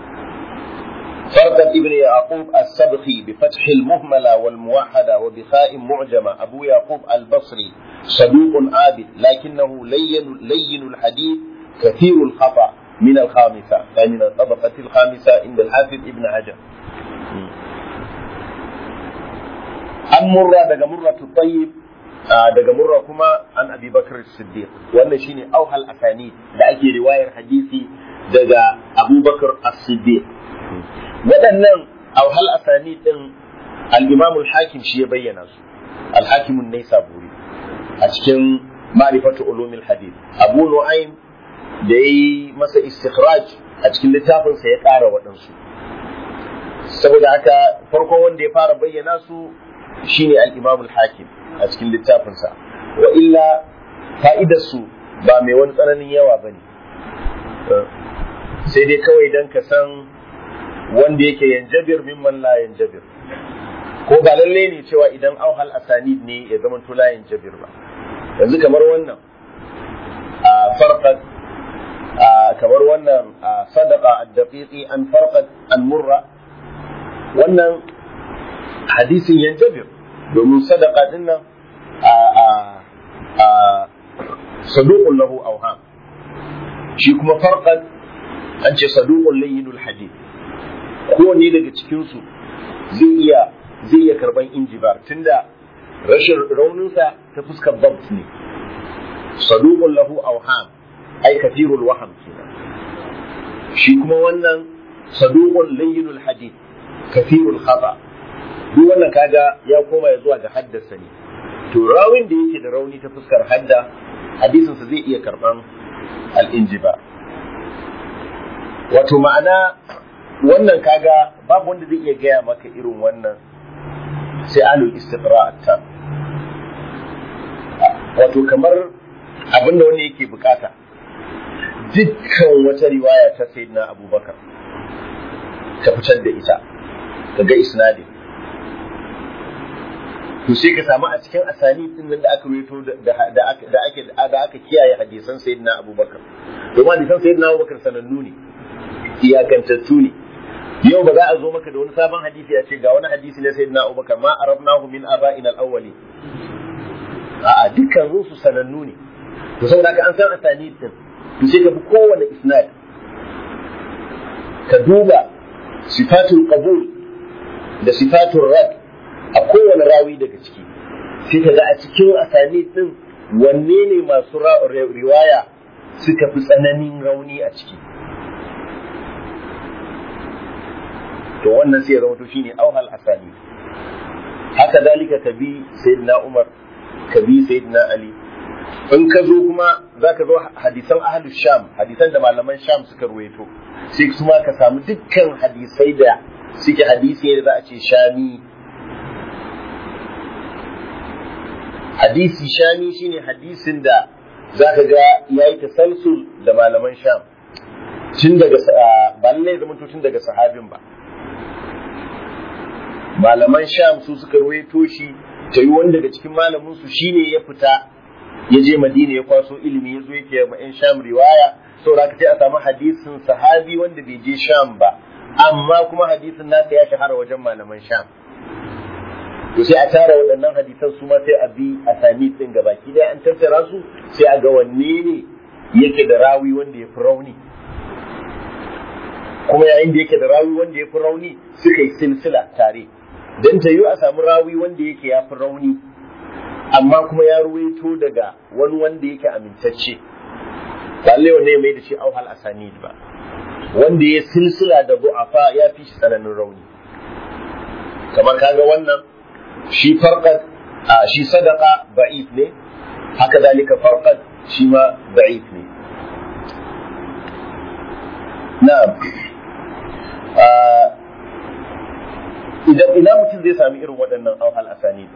Speaker 1: ابن يعقوب السبخي بفتح المهملة والموحدة وبخاء معجمة أبو يعقوب البصري صدوق عابد لكنه لين الحديث كثير الخطأ من الخامسة يعني من الطبقة الخامسة عند الحافظ ابن حجر عن مرة دقى مرة الطيب دقى مرة كما عن أبي بكر الصديق وأن شيني أوحى الأسانيد لأكي رواية حديثي دقى أبو بكر الصديق waɗannan auhal asani ɗin al-imam al-hakim shi ya bayyana su al-hakim an-naisaburi a cikin ma'rifatu ulumil hadith abu nu'aym da yayi masa istikhraj a cikin littafin sa ya ƙara waɗansu saboda haka farkon wanda ya fara bayyana su shine al-imam al-hakim a cikin littafin sa wa illa fa'idar su ba mai wani tsananin yawa bane sai dai kawai dan ka san wanda yake yanjabir mimman la yanjabir ko ba lalle ne cewa idan auhal asanid ne ya zama to la yanjabir ba yanzu kamar wannan farqad kamar wannan sadaqa ad-daqiqi an farqad an murra, wannan hadisin yanjabir domin sadaqa din nan saduqun lahu awham, shi kuma farqad an ce saduqun layyinul hadith. Kowanne daga cikin su zai iya karban injibar tunda rashin rauninsa ta fuskar dabt ne. Saduqun lahu awham ai kathirul waham kenan, shi kuma wannan saduqun layyinul hadith kathirul khata. Duk wannan kaga ya koma ya zuwa ga haddasa ne. To rawin da yake da rauni ta fuskar hadda, hadisinsa zai iya karban al-injiba. Wato ma'ana wannan kaga babu wanda zai iya gaya maka irin wannan sai alul istiqra'at ta. Wato kamar abinda wanda yake bukata dukkan wata riwaya ta sayyidina Abubakar ka fitar da ita kaga isnadin, to sai ka samu a cikin asani din nan da aka rawaito da aka kiyaye hadisan sayyidina Abubakar. Domin hadisan sayyidina Abubakar sanannu ne, iyakantattu ne. Yau ba za a zo maka da wani sabon hadisi a ce ga wani hadisi na sayyidina Abubakar ma arabnahu min aba'ina al-awwali. A'a dukkan su sanannu ne. To saboda ka an san asani din, to sai ka bi kowane isnad ka duba sifatul qabul da sifatul rad a kowane rawi daga ciki, sai ka ga a cikin asani din wanne ne masu riwaya suka fi tsananin rauni a ciki. To wannan sai ya zama to shine auhal asani. Haka dalika ka bi sayyidina Umar, ka bi sayyidina Ali. In ka zo kuma za ka zo hadisan ahlus Sham, hadisan da malaman Sham suka ruwaito, sai kuma ka samu dukkan hadisai da suke hadisi da za a ce shami. Hadisi shami shine hadisin da za ka ga yayi tasalsul da malaman Sham, tun daga ba lallai zama tun daga sahabin ba. Malaman Sham su suka ruwaito shi, ta yi wanda daga cikin malamin su shine ya fita ya je Madina ya kwaso ilimi ya zo yake ma ƴan Sham riwaya, saboda ka sai a samu hadisin sahabi wanda bai je Sham ba, amma kuma hadisin nasa ya shahara wajen malaman Sham. To sai a tara waɗannan hadisan su ma sai a bi a sami din gabaki dai an tattara su sai a ga wanne ne yake da rawi wanda ya fi rauni. Kuma yayin da yake da rawi wanda ya fi rauni suka yi silsila tare. Dan ta yi a samu rawi wanda yake ya fi rauni, amma kuma ya ruwaito daga wani wanda yake amintacce, ba lallai wanne ya mai da shi auhal asanid ba. Wanda ya silsila da du'afa ya fi shi tsananin rauni. Kamar kaga wannan shi farqad shi sadaqa da'if ne, haka dalika farqad shi ma da'if ne. Na'am. Idan ina mutum zai sami irin waɗannan auhal asanid,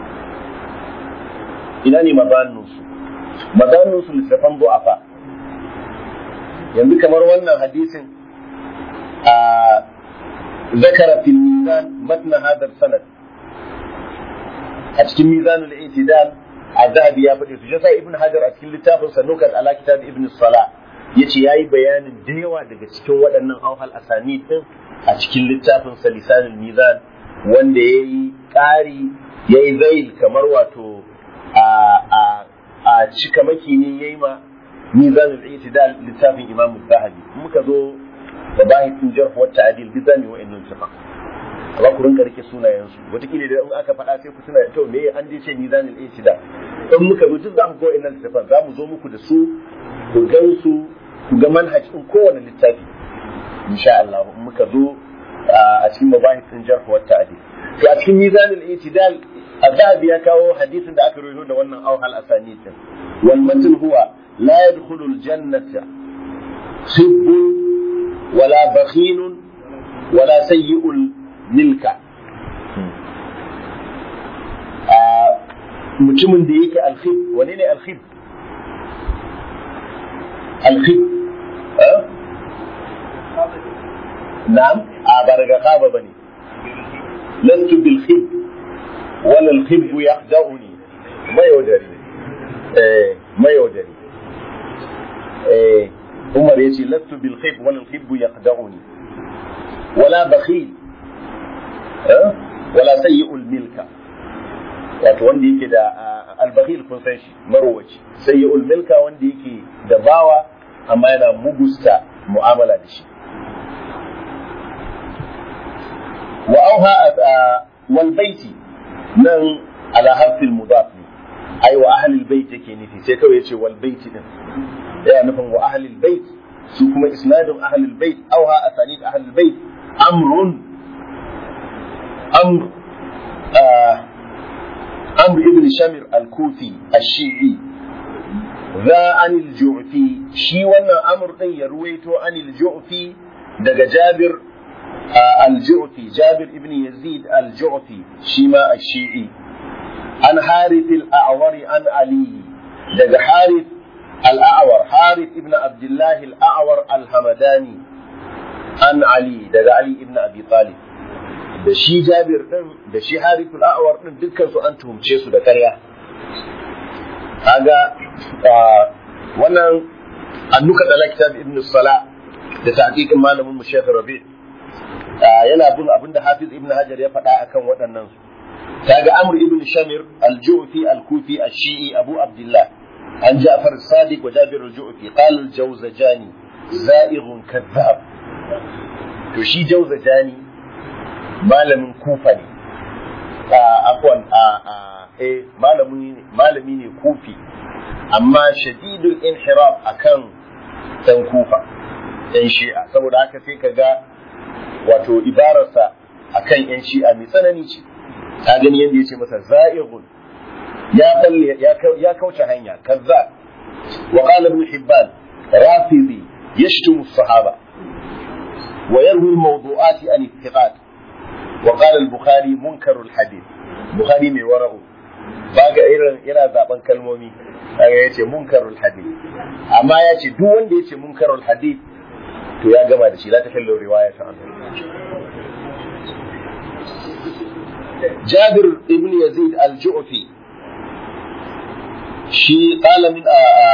Speaker 1: ina ne madanunsu littafan du'afa. Yanzu kamar wannan hadisin ذكر في الميزان متن هذا السند a cikin mizanul i'tidal az-zahabi ya faɗi su je sai ibn hajar a cikin littafin sanukat ala kitab ibn salah yace yayi bayanin da yawa daga cikin waɗannan auhal asanid din a cikin littafin lisanul mizan, wanda yayi ƙari yayi zail kamar wato a cikamaki ne yayi ma mizanul i'tidal littafin imam az-zahabi. Muka zo da bahisin jarh wa ta'dil bizani wa innal shafa ba ku rinka rike sunayensu, wataƙila da in aka faɗa sai ku tuna to me an je ce mizanul i'tidal. In muka zo duk za ku ga innal shafa za mu zo muku da su ku gan su ku ga manhajin kowane littafi insha Allah. In muka zo a cikin mabahisin jarh wa ta'dil, to a cikin mizanul i'tidal az-zahabi ya kawo hadisin da aka rawaito da wannan auhal asanid wal matn huwa la yadkhulu al-jannata khibbun wala bakhinun wala sayyi'ul milka. Mutumin da yake alkhib, wane ne alkhib? Alkhib na'am ba daga khaba bane. Lastu bil khib wala al khib yahda'uni, mayaudari Umar yace lastu bil khib wal khib yaqda'uni wala bakhil wala sayyi'ul milka, wato wanda yake da al-bakhil kun san shi marwaci, sayyi'ul milka wanda yake da bawa amma yana mugusta mu'amala da shi. wa auha wal baiti nan ala harfil mudaf ai wa ahli al-bait yake nufi, sai kawai yace wal baiti din yana nufin wa ahli al-bait, su kuma isnadun ahli al-bait auha asanid ahli al-bait amr ibn shamir al-kufi ash-shi'i za anil ju'fi, shi wannan amr din ya ruwaito anil ju'fi daga jabir al-ju'fi, jabir ibn yazid al-ju'fi shi ma ash-shi'i, an harith al-a'war an ali daga harith al-a'war, harith ibn abdullah al-a'war al-hamadani an ali daga ali ibn abi talib. Da shi jabir din da shi harith al-a'war din dukkan su an tuhumce su da ƙarya. Kaga wannan annuka da kitab ibn salah da tahqiqin malamin mu Sheikh Rabi yana bin abinda Hafiz ibn Hajar ya faɗa akan waɗannan su. Kaga Amr ibn Shamir al-Ju'fi al-Kufi al-Shi'i Abu Abdullah an Ja'far as-Sadiq wa Jabir al-Ju'fi qala al-Jawzajani za'ighun kadhab. To shi Jawzajani malamin Kufa ne, malami ne Kufi, amma shadidul inhiraf akan ɗan Kufa ɗan Shi'a, saboda haka sai ka ga wato ibararsa akan ‘yan Shi'a mai tsanani ce. Ta gani yadda ya ce masa za'ighun, ya kauce hanya, kaza. Wa qala ibn Hibban rafidi yashtumu as-sahaba wa yarwi al-mawdu'ati an ittiqad. وقال البخاري منكر الحديث. بخاري mai wara'u baga irin yana zaben kalmomi, kaga yace munkarul hadith, amma yace duk wanda yace munkarul hadith to ya gama da shi, la tahillu riwayatu an. Jabir ibn Yazid al-Ju'fi shi qala min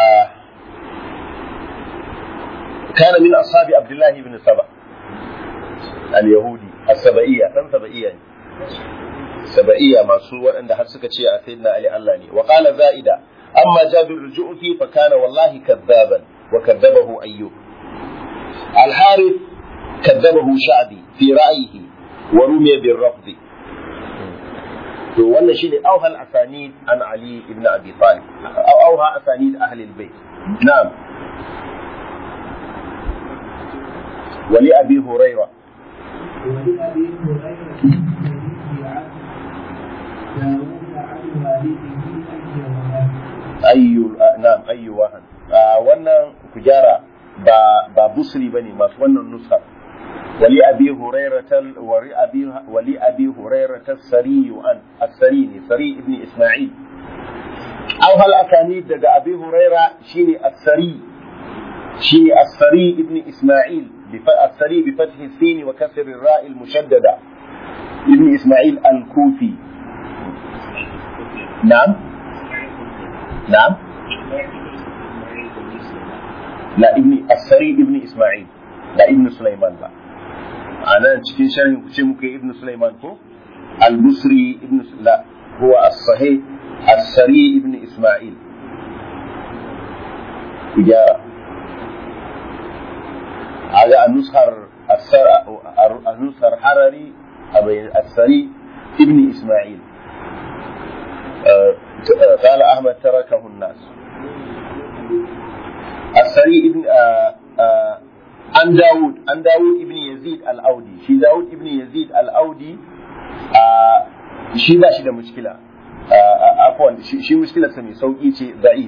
Speaker 1: kana min ashabi Abdullah ibn Saba al-Yahudi as-Saba'iyya, dan Saba'iyya ne, Saba'iyya masu waɗanda har suka ce a sayyidina Ali Allah ne. Wa qala Za'ida amma Jabir al-Ju'fi fa kana wallahi kadhaban wa kadhabahu Ayyub. Al-Harith kadhabahu Sha'bi fi ra'yihi wa rumiya bil rafd. To wannan shine auhal asanid an Ali ibn Abi Talib, auha asanid ahli al-bayt. Na'am. Wa li Abi Hurairah
Speaker 2: ولأبي هريرة داود عن والده
Speaker 1: نعم أي وهن wannan kujara ba busri bane masu wannan nusa. wali abi hurairata sari sari ibn isma'il aw hal akani daga abi huraira shine as-sari ibn isma'il السري بفتح السين وكسر الراء المشددة ابن إسماعيل الكوفي. نعم لا ابن السري ابن إسماعيل لا ابن سليمان لا. أنا cikin sharhin ku ce muke ibn Sulaiman ko al-Busri لا هو الصحيح السري ابن إسماعيل. على النسخر حرري السري ابن إسماعيل. قال أحمد تركه الناس. السري ابن عن داود ابن يزيد الأودي. شي داود ابن يزيد الأودي شي ذا شي ده مشكلة، عفوا شي مشكلة سمي سوقي شي ضعيف.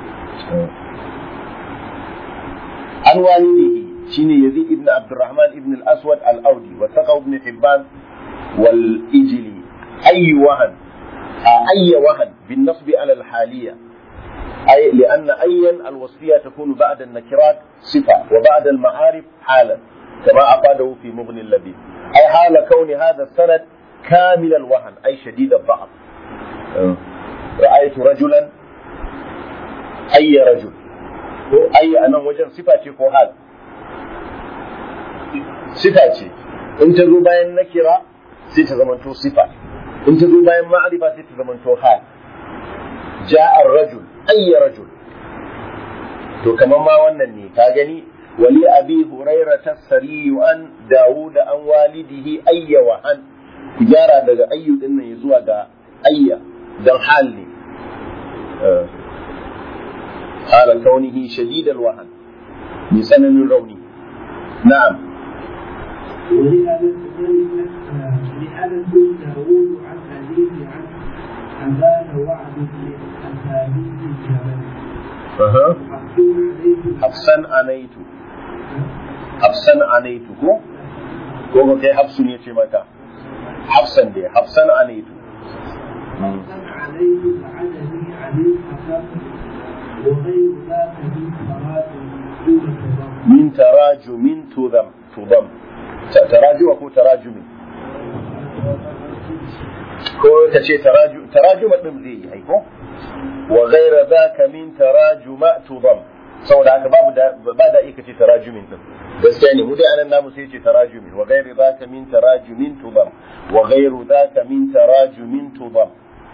Speaker 1: عن والده شيني يزيد ابن عبد الرحمن ابن الأسود الأودي، وثقه ابن حبان والإجلي. أي وهن بالنصب على الحالية، أي لأن أيا الوصفية تكون بعد النكرات صفة وبعد المعارف حالا، كما أفاده في مغني اللبيب، أي حال كون هذا السند كامل الوهن أي شديد الضعف. رأيت رجلا أي رجل ko ayya anan wajen sifa ce ko hal sifa ce in ta zo bayan nakira sai ta zamanto sifa in ta zo bayan ma'arifa sai ta zamanto hal ja'a ar-rajul ayya rajul to kamar ma wannan ne ka gani wali abi hurairah tasri an daud an walidihi ayya wa an ku gyara daga ayyu din nan zuwa ga ayya dan hal ne hala kaunihi shadid al-wahan bi sananin rauni na'am
Speaker 2: ولهذا داود عن أبيه عن أبان وعد لأسابيع الجبل
Speaker 1: hafsan anaitu ko kai hafsu ne ce mata hafsan dai hafsan anaitu min tarajumin tudam tarajuwa ko tarajumin ko ta ce tarajuma din zai yi aiko wa ghaira dhaka min tarajuma tudam saboda haka ba da ika ce tarajumin din gaskiya ne mu dai anan namu sai ce tarajumin wa ghaira dhaka min tarajumin tudam wa ghairu dhaka min tarajumin tudam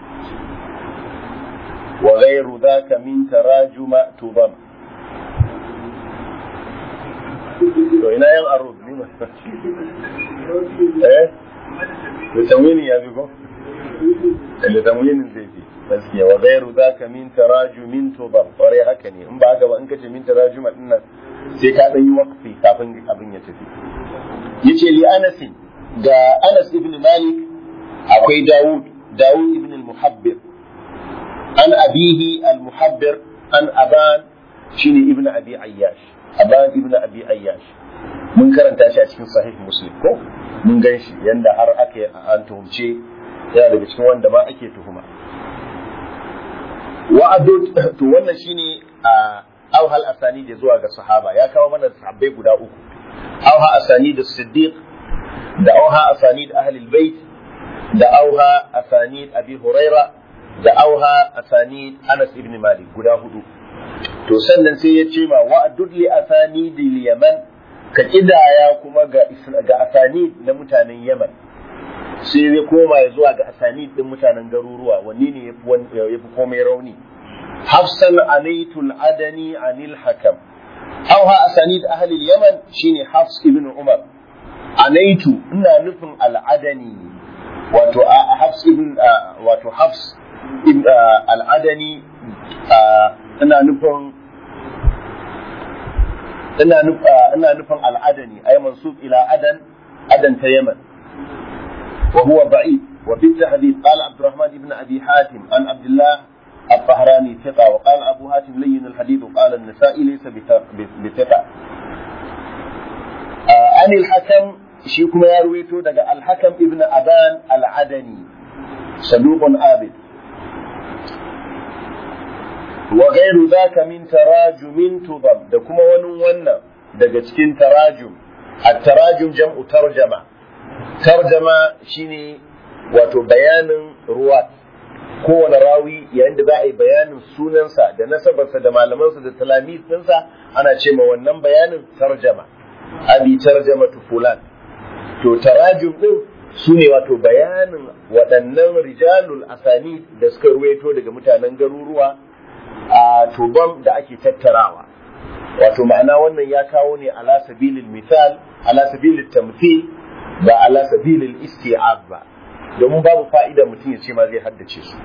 Speaker 1: wa ghairu dhaka min tarajuma tudam to ina yan arud ne ma da tamwini ya bi ko da tamwinin zai fi gaskiya wa ghairu dhaka min tarajumin tudam kware haka ne in ba haka ba in kace min tarajuma din nan sai ka dan yi waqfi kafin abin ya tafi yace li Anas da Anas ibn Malik akwai Dawud ibn al-Muhabbir an abihi al-Muhabbir an Aban shine ibn Abi Ayyash Aban ibn Abi Ayyash mun karanta shi a cikin sahih Muslim ko mun gan shi yanda har aka an tuhumce yana daga cikin wanda ma ake tuhuma wa'adud to wannan shine auhal asani da zuwa ga sahaba ya kawo mana sahabbai guda uku auha asani da siddiq da auha asani da ahli albayt da auha asani abi huraira da auha asani Anas ibn Malik guda hudu to sannan sai ya ce ma wa'adud li asani dil yaman ka kidaya kuma ga asani na mutanen Yaman sai ya koma ya zuwa ga asani din mutanen garuruwa wanne ne yafi komai rauni hafsan anaitul adani anil hakam auha asanid ahli al-yaman shine hafs ibn umar anaitu ina nufin al-adani wato hafs ibn wato hafs al-adani ina nufin al-adani ay mansub ila adan ta yaman وهو ضعيف وفي التحديث قال عبد الرحمن بن أبي حاتم عن عبد الله الطهراني ثقة وقال أبو هاتم لين الحديث وقال النسائي ليس بثقة عن الحكم شيكم يرويته دقى الحكم ابن أبان العدني صدوق عابد وغير ذاك من تراجم تضم دكما ونونا دقى تكين تراجم التراجم جمع ترجمة tarjama shine wato bayanin ruwat kowane rawi yayin da za a yi bayanin sunansa da nasabarsa da malamansa da talamizinsa ana ce ma wannan bayanin tarjama abi tarjama tu fulan to tarajum din sune wato bayanin waɗannan rijalul asani da suka ruwaito daga mutanen garuruwa a tubam da ake tattarawa wato ma'ana wannan ya kawo ne ala sabilil misal ala sabilil tamthil ba ala sabilil isti'ab ba domin babu fa'ida mutum ya ce ma zai haddace su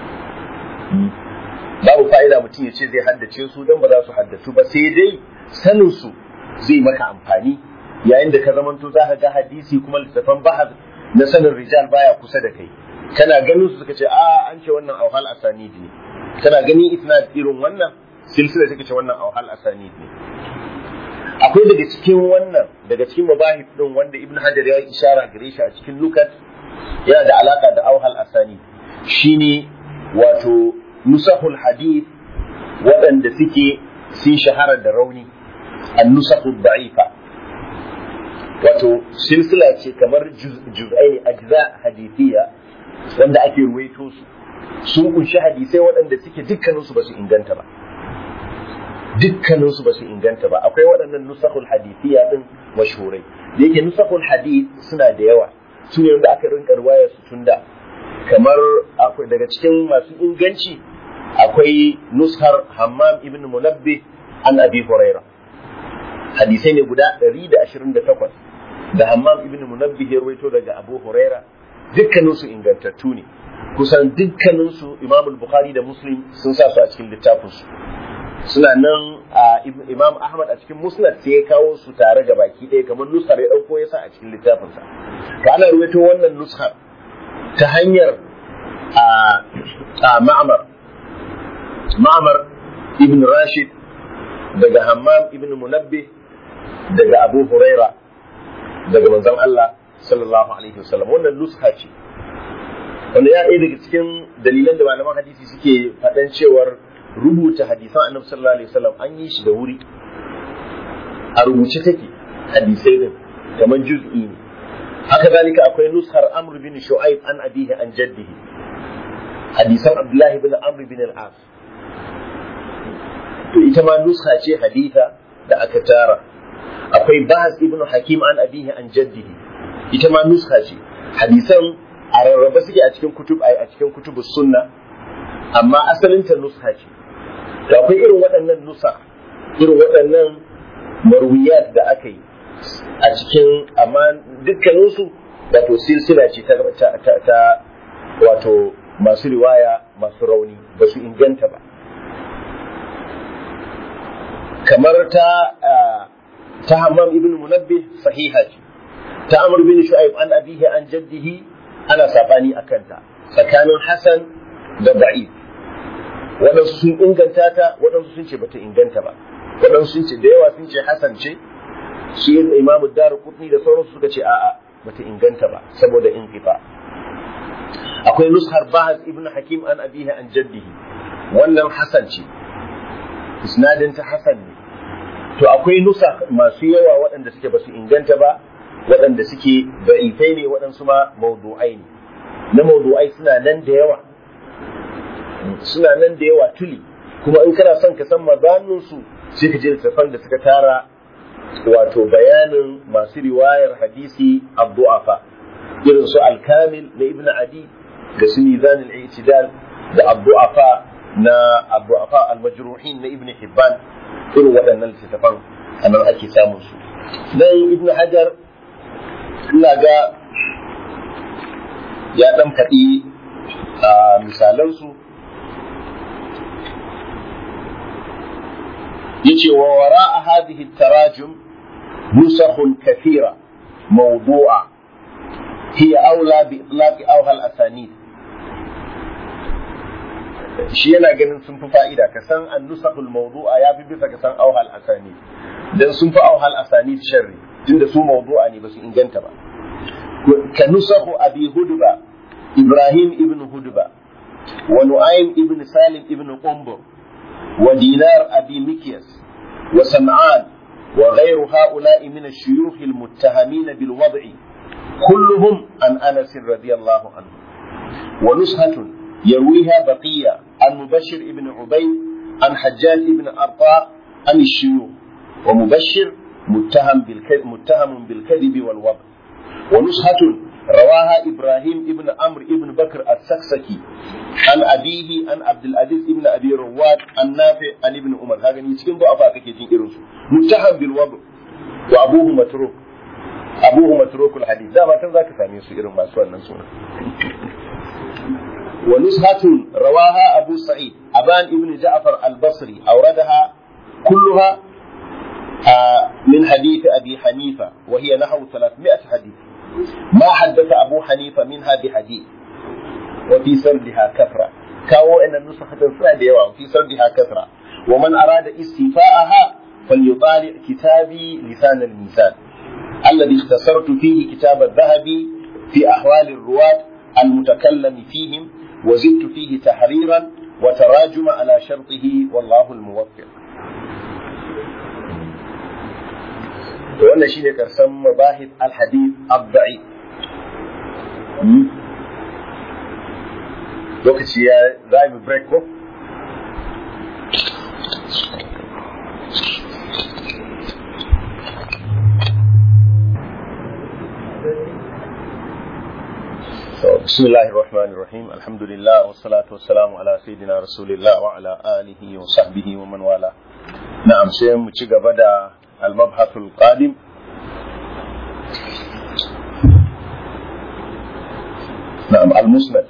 Speaker 1: babu fa'ida mutum ya ce zai haddace su don ba za su haddace ba sai dai sanin su zai maka amfani yayin da ka zamanto za ka ga hadisi kuma littafan bahar na sanin rijal baya kusa da kai kana ganin su suka ce an ce wannan auhal asanid ne kana ganin isnad irin wannan silsila take ce wannan auhal asanid ne akwai daga cikin mabahis din wanda Ibn Hajar ya yi ishara gare shi a cikin lukat yana da alaka da auhal asani shine wato nusahul hadith waɗanda suke sun shahara da rauni an-nusahud da'ifa wato silsila ce kamar juz'ai ajza hadithiya wanda ake ruwaito su sun kunshi hadisai waɗanda suke dukkaninsu ba su inganta ba dukkaninsu ba su inganta ba. Akwai waɗannan nusakhul hadithiya din mashhurai da yake nusakhul hadith suna da yawa, su ne wanda aka rinka riwayar su tunda kamar akwai daga cikin masu inganci akwai nushar Hammam ibn Munabbih an Abi Huraira, hadisai ne guda 128 da Hammam ibn Munabbih ya rawaito daga Abu Huraira, dukkaninsu ingantattu ne, kusan dukkaninsu Imam al-Bukhari da Muslim sun sa su a cikin littafinsu. Suna nan Imam Ahmad a cikin Musnad sai ya kawo su tare ga baki ɗaya kamar nushar ya ɗauko ya sa a cikin littafinsa. Ka ana rawaito wannan nushar ta hanyar Ma'mar ibn Rashid daga Hammam ibn Munabbih daga Abu Huraira daga manzon Allah sallallahu alaihi wasallam. Wannan nuskha ce wanda ya ɗaya daga cikin dalilan da malaman hadisi suke faɗan cewar rubuta hadisan annabi sallallahu alaihi wasallam an yi shi da wuri, a rubuce take hadisai din kamar juz'i ne. Haka zalika akwai nushar Amr bin Shu'aib an abihi an jaddihi, hadisan Abdullah bin Amr bin al-As, to ita ma nuskha ce haditha da aka tara. Akwai Bahz ibn Hakim an abihi an jaddihi, ita ma nuskha ce, hadisan a rarraba suke a cikin kutubus sunna, amma asalin ta nuskha ce. To akwai irin waɗannan nusa, irin waɗannan marwiyat da aka yi a cikin, amma dukkaninsu wato silsila ce ta wato masu riwaya masu rauni, ba su inganta ba. Kamar ta Hammam ibn Munabbih sahiha ce, ta Amr bin Shu'aib an abihi an jaddihi ana sabani akanta tsakanin Hasan da Da'if. Waɗansu sun inganta ta, waɗansu sun ce bata inganta ba, waɗansu sun ce da yawa sun ce Hasan ce, shi Imam Ad-Darqutni da sauransu suka ce a'a bata inganta ba saboda inqifa. Akwai nushar Bahz ibn Hakim an abihi an jaddihi, wannan Hasan ce, isnadin ta Hasan ne. To akwai nusa masu yawa waɗanda suke basu inganta ba, waɗanda suke da'ifai ne, waɗansu ma mawdu'ai ne. Na mawdu'ai suna nan da yawa, suna nan da yawa tuli, kuma in kana son ka san mazaninsu sai ka je littattafan da suka tara wato bayanin masu riwayar hadisi abdu'afa, irin su al-kamil na ibn Adi da su mizan al-i'tidal da abdu'afa al-majruhin na ibn Hibban, irin waɗannan littattafan anan ake samun su. Dan ibn Hajar ina ga ya dan faɗi misalansu, yace wa wara'a hadhihi at-tarajum nusakhun kathira mawdu'a hiya awla bi itlaq awha al-asanid. Shi yana ganin sun fi fa'ida ka san an-nusakhul mawdu'a ya fi bisa ka san awha al-asanid, dan sun fi awha al-asanid sharri tunda su mawdu'a ne ba su inganta ba. Ka nusakhu abi hudba Ibrahim ibn Hudba wa Nu'aym ibn Salim ibn Qumbur ودينار أبي مكياس وسمعان وغير هؤلاء من الشيوخ المتهمين بالوضع كلهم عن أنس رضي الله عنه. ونسخة يرويها بقية عن مبشر ابن عبيد عن حجاج ابن أرطاء عن الشيوخ، ومبشر متهم بالكذب والوضع. ونسخة رواها إبراهيم ابن عمرو ابن بكر السكسكي عن أبيه عن عبد العزيز ابن أبي رواد عن نافع عن ابن عمر. هذا يتكلم ضعفاء كثيرين إرسو متهم بالوضع وأبوه متروك الحديث. لا ما كان ذاك ثاني يصير ما سوى النسونا. ونسخة رواها أبو سعيد أبان ابن جعفر البصري أوردها كلها من حديث أبي حنيفة وهي نحو 300 حديث، ما حدث أبو حنيفة منها بحديث، وفي سردها كثرة. كاو أن النسخة الفادية وفي سردها كثرة. ومن أراد استيفاءها فليطالع كتابي لسان الميزان الذي اختصرت فيه كتاب الذهبي في أحوال الرواة المتكلم فيهم، وزدت فيه تحريرا وتراجم على شرطه والله الموفق. wannan shine karshen mabahith al-hadith ad-da'if. Lokaci ya zai break ko بسم الله الرحمن الرحيم الحمد لله والصلاة والسلام على سيدنا رسول الله وعلى آله وصحبه ومن والاه. نعم سيم تشيغا بدا المبحث القادم. نعم المسند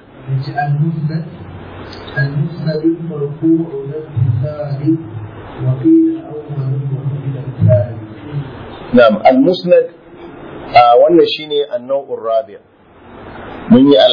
Speaker 2: المرفوع للثاني وقيل الأول وقيل الثاني.
Speaker 1: نعم المسند wannan shine an-naw'ur rabi'. mun yi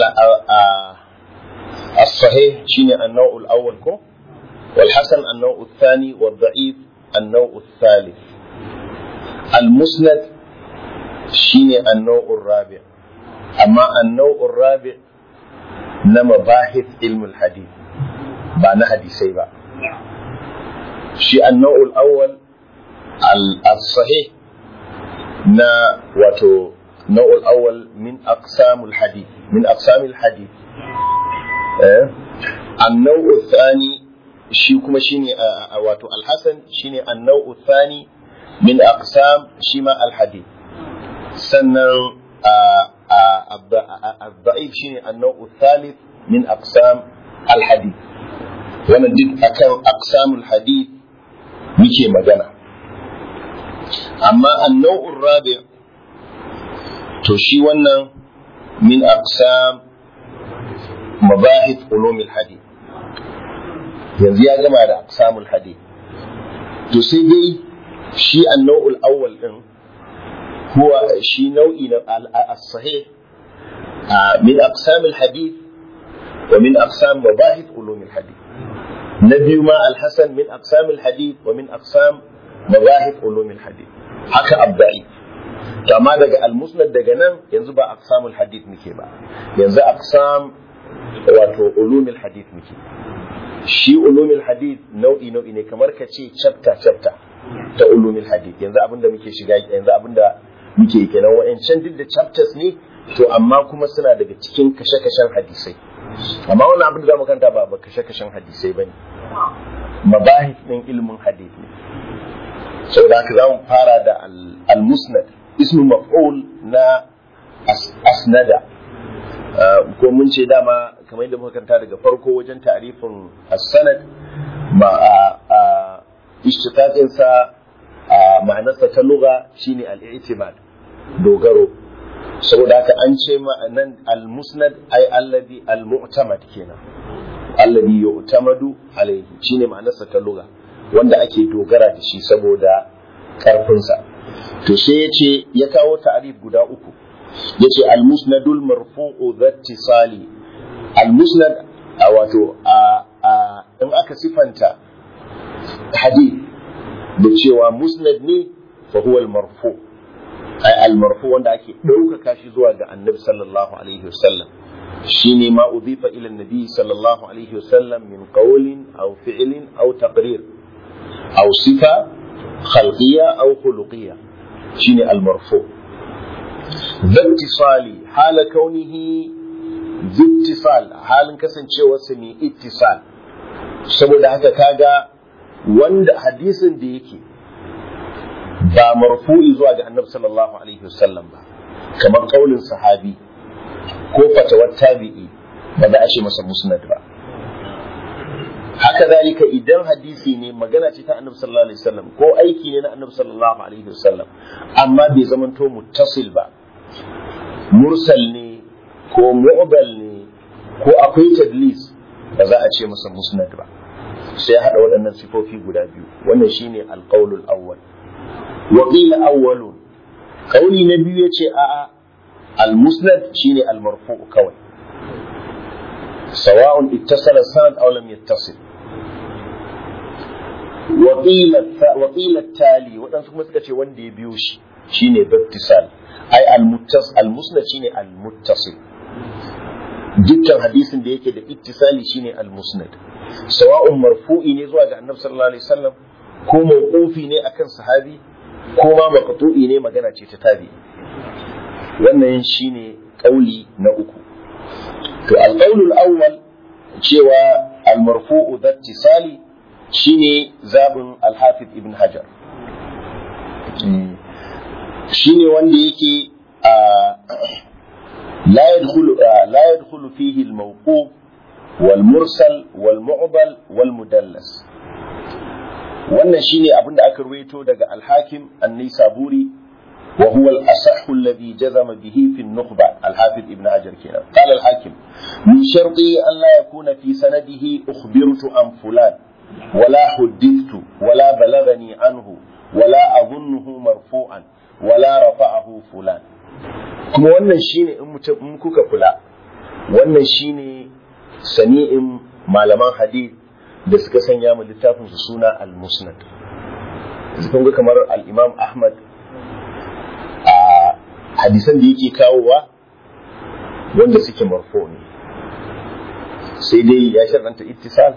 Speaker 1: as-sahih shine an-naw'ul awwal ko wal hasan an-naw'u ath-thani wad da'if an-naw'u ath-thalith. al-musnad shine an-naw'ur rabi', amma an-naw'ur rabi' na mabahith ilm al-hadith ba na hadisai ba. shi an-naw'ul awwal al-sahih na wato nau'ul awwal min aqsamul hadith min aqsamil hadith. an-naw'u thani shi kuma shine wato al-hasan shine an-naw'u thani min aqsam shi ma al-hadith. sannan ad-da'if shine an-naw'u thalith min aqsam al-hadith. wannan duk akan aqsamul hadith muke magana. amma an-naw'ur rabi' to shi wannan min aqsam mabahith ulumul hadith, yanzu ya gama da aqsamul hadith. to sai dai shi an-naw'ul awwal din huwa shi nau'i na as-sahih min aqsamul hadith wa min aqsam mabahith ulumul hadith. na biyu ma al-hasan min aqsamul hadith wa min aqsam mabahith ulumul hadith. haka abda'i. to amma daga al-musnad daga nan yanzu ba aqsamul hadith muke ba, yanzu aqsam wato ulumul hadith muke. shi ulumul hadith nau'i ne kamar ka ce chapter ta ulumul hadith. yanzu abinda muke shiga yanzu abinda muke kenan wa'ancan duk da chapters ne to amma kuma suna daga cikin kashe-kashen hadisai. amma wannan abin da zamu kanta ba kashe-kashen hadisai bane, mabahith din ilmin hadith ne. saboda haka za mu fara da al-musnad, ismu maf'ul na asnada. ko mun ce dama kamar yadda muka kanta daga farko wajen ta'rifin as-sanad ba ishtiqaqin sa ma'anarsa ta lugha shine al-i'timad, dogaro. saboda haka an ce nan al-musnad ay alladhi al-mu'tamad kenan, alladhi yu'tamadu alayhi shine ma'anarsa ta lugha, wanda ake dogara da shi saboda karfinsa. to sai yace ya kawo ta'rif guda uku. yace al-musnadul marfu'u dhattisali. al-musnad wato in aka sifanta hadith da cewa musnad ne fa huwa al-marfu', ay al-marfu' wanda ake ɗaukaka shi zuwa ga annabi sallallahu alaihi wasallam. shine ma udhifa ila an-nabi sallallahu alaihi wasallam min qawlin aw fi'lin aw taqrir aw sifa khalqiyya aw khuluqiyya, shine al-marfu'. dhattisali hala kaunihi dhattisal, halin kasancewarsa mai ittisal. saboda haka kaga wanda hadisin da yake ba marfu'i zuwa ga annabi sallallahu alaihi wasallam ba, kamar kaulin sahabi ko fatawar tabi'i, ba za a ce masa musnad ba. haka zalika idan hadisi ne magana ce ta annabi sallallahu alaihi wasallam ko aiki ne na annabi sallallahu alaihi wasallam amma bai zamanto muttasil ba, mursal ne ko mu'dal ne ko akwai tadlis, ba za a ce masa musnad ba. sai ya hada waɗannan sifofi guda biyu. wannan shine alqaulul awwal. wa qila awwalun, qauli na biyu yace a'a al-musnad shine al-marfu' kawai, sawa'un ittasala sanad aw lam yattasil. wa qila tali, waɗansu kuma suka ce wanda ya biyo shi shine ittisal, ai al-musnad shine al-muttasil. dukkan hadisin da yake da ittisali shine al-musnad, sawa'un marfu'i ne zuwa ga annabi sallallahu alaihi wasallam ko mawqufi ne akan sahabi ko ma maqtu'i ne, magana ce ta tabi'i. wannan shine kauli na uku. to al-qaulul awwal cewa al-marfu'u dhattisali shine zabin al-hafiz ibn hajar, shine wanda yake لا يدخل فيه الموقوف والمرسل والمعضل والمدلس. wannan shine abin da aka ruwaito daga al-Hakim an-Naisaburi wa huwa al-asah alladhi jazama bihi fi an-nukhba al-Hafiz Ibn Hajar kenan. Qala al-Hakim min sharti an la yakuna fi sanadihi ukhbirtu an fulan wala huddithtu wala balagani anhu wala adhunnuhu marfu'an wala rafa'ahu fulan. kuma wannan shine in kuka kula wannan shine sani'in malaman hadith da suka sanya mu littafin su suna al-Musnad. Kun ga kamar al-Imam Ahmad a hadisan da yake kawowa wanda suke marfu ne, sai dai ya sharanta ittisal,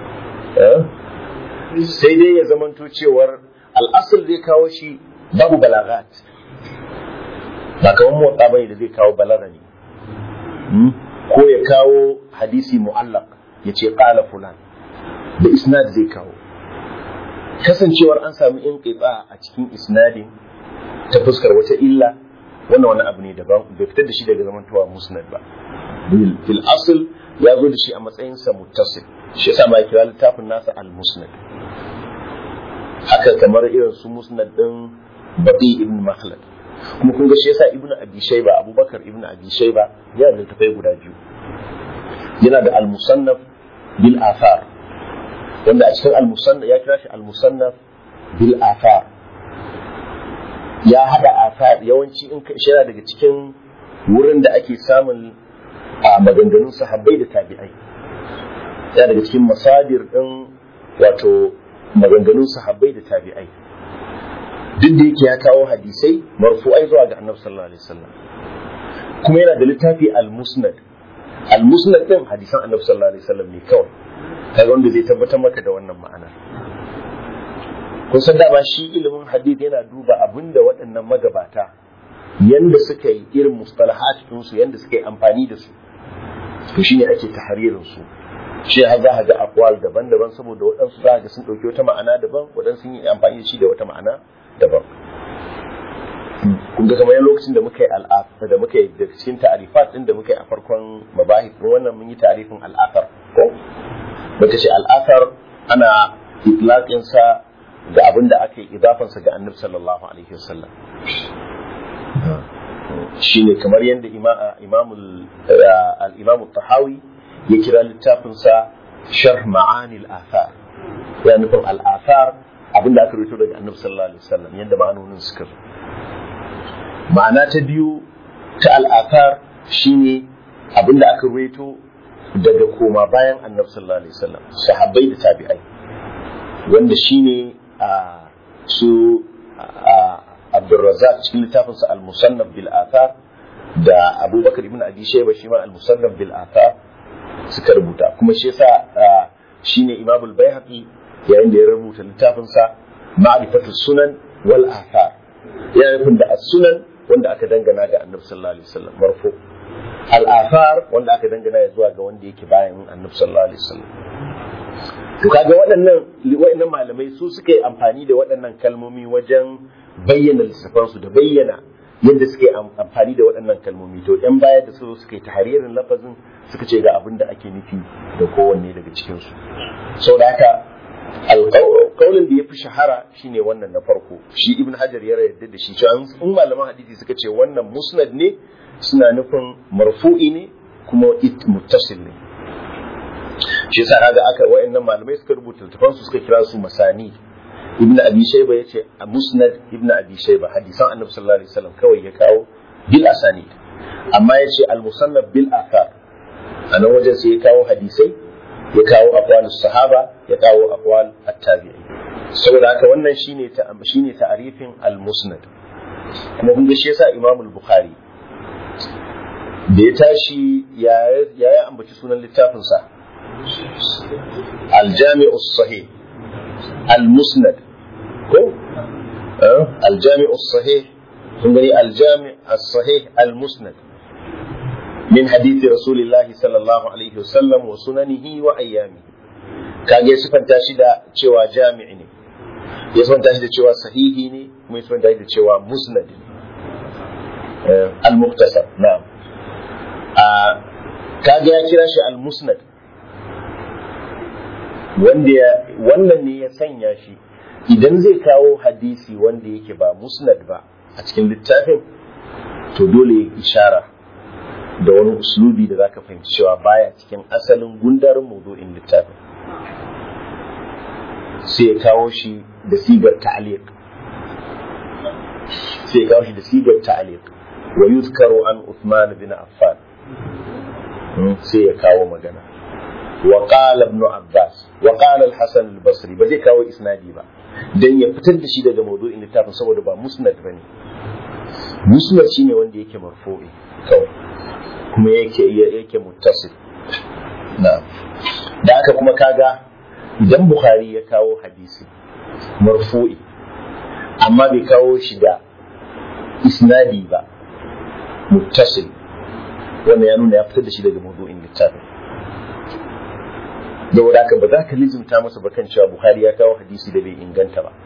Speaker 1: sai dai ya zamanto cewar al-asl zai kawo shi babu balagat, ba kamar motsa bai da zai kawo balagani ko ya kawo hadisi mu'allaq ya ce qala fulan da isnad zai kawo. Kasancewar an samu inqita a cikin isnadin ta fuskar wata illa, wannan wani abu ne daban, bai fitar da shi daga zamantowa musnad ba. Fil asl ya zo da shi a matsayin sa muttasil, shi yasa ma kira littafin nasa al-Musnad. Haka kamar irin su musnad din Baqi ibn Makhlad. Kuma kun ga shi yasa Ibn Abi Shayba, Abubakar ibn Abi Shayba yana da tafai guda biyu. Yana da al-Musannaf bil Athar, wanda a cikin al-Musannaf ya kira shi al-Musannaf bil Athar. Ya hada athar yawanci in shi yana daga cikin wurin da ake samun a maganganun sahabbai da tabi'ai. Yana daga cikin masadir din wato maganganun sahabbai da tabi'ai. Duk da yake ya kawo hadisai marfu'ai zuwa ga Annabi sallallahu alaihi wasallam. Kuma yana da littafi al-Musnad. Al-Musnad din hadisan Annabi sallallahu alaihi wasallam ne kawai. Kaga wanda zai tabbatar maka da wannan ma'ana. Kun san dama shi ilimin hadith yana duba abinda waɗannan magabata yanda suka yi irin mustalahat din su, yanda suka yi amfani da su, to shine ake tahririn su. Shi har za ga aqwal daban-daban, saboda waɗansu za ga sun dauki wata ma'ana daban, waɗansu sun yi amfani da shi da wata ma'ana daban. Kun ga kamar lokacin da muka yi da muka yi da cikin ta'rifat din da muka yi a farkon mabahith wannan mun yi ta'rifin al-athar ko bata ce al-athar ana itlaqin sa da abin da aka yi idafansa ga Annabi sallallahu alaihi wasallam. Shine kamar yadda al-Imam al-Tahawi ya kira littafin sa Sharh Ma'ani al-Athar, ya nufin al-athar abin da aka rubuto daga Annabi sallallahu alaihi wasallam yadda ma'anonin suka zo. Ma'ana ta biyu ta al-athar shine abin da aka rubuto daga koma bayan Annabi sallallahu alaihi wasallam, sahabbai da tabi'ai, wanda shine su Abdurrazzaq cikin littafinsa al-Musannaf bil Athar da Abubakar ibn Abi Shayba shi ma al-Musannaf bil Athar suka rubuta. Kuma shi yasa shine Imam al-Baihaqi yayin da ya rubuta littafinsa Ma'rifatus Sunan wal Athar, ya nufin da as-sunan wanda aka dangana ga Annabi sallallahu alaihi wasallam marfu, al-athar wanda aka dangana zuwa ga wanda yake bayan Annabi sallallahu alaihi wasallam. To kaga waɗannan malamai su suka yi amfani da waɗannan kalmomi wajen bayyana littafansu da bayyana yadda suka yi amfani da waɗannan kalmomi. To ɗan baya da su suka yi tahririn lafazin suka ce ga abin da ake nufi da kowanne daga cikinsu. Sau da haka alƙaulin da ya fi shahara shine wannan na farko, shi Ibn Hajar ya yarda da shi cewa in malaman hadisi suka ce wannan musnad ne suna nufin marfu'i ne kuma muttasil ne. Shi yasa kaga wayannan malamai suka rubuta littafan su suka kira su masani. Ibn Abi Shayba yace a Musnad Ibn Abi Shayba hadisan Annabi sallallahu alaihi wasallam kawai ya kawo bil asani, amma yace al-Musannaf bil athar, anan wajen sai ya kawo hadisai, ya kawo aqwalus sahaba, ya kawo aqwal at-tabi'in. Saboda haka wannan shine ta'arifin al-Musnad. Kuma kun ga shi yasa Imam al-Bukhari da ya tashi ya ambaci sunan littafin sa الجامع الصحيح المسند الجامع الصحيح الجامع الصحيح المسند من حديث رسول الله صلى الله عليه وسلم وسننه وأيامه. kage sifanta shi da cewa jami'i ne, ya sifanta shi da cewa sahihi ne, kuma ya sifanta shi da cewa musnad ne. Al-Mukhtasar, na'am. kaga ya kira shi al-musnad, wannan ne ya sanya shi idan zai kawo hadisi wanda yake ba musnad ba a cikin littafin, to dole ya ishara da wani uslubi da zaka fahimci cewa baya cikin asalin gundarin mawdu'in littafin, sai ya kawo shi da sigar ta'liq, wa yuzkaru an Uthman bin Affan, sai ya kawo magana wa qala ibn Abbas wa qala al-Hasan al-Basri, ba zai kawo isnadi ba dan ya fitar da shi daga mawdu'in littafin, saboda ba musnad bane. Musnad shine wanda yake marfu'i kawai, kuma yake muttasil. na'am, da haka kuma kaga idan Bukhari ya kawo hadisi marfu'i amma bai kawo shi da isnadi ba muttasil, wannan ya nuna ya fitar da shi daga mawdu'in littafin. da wadaka ba za ka lizimta masa bakan cewa Bukhari ya kawo hadisi da bai inganta ba,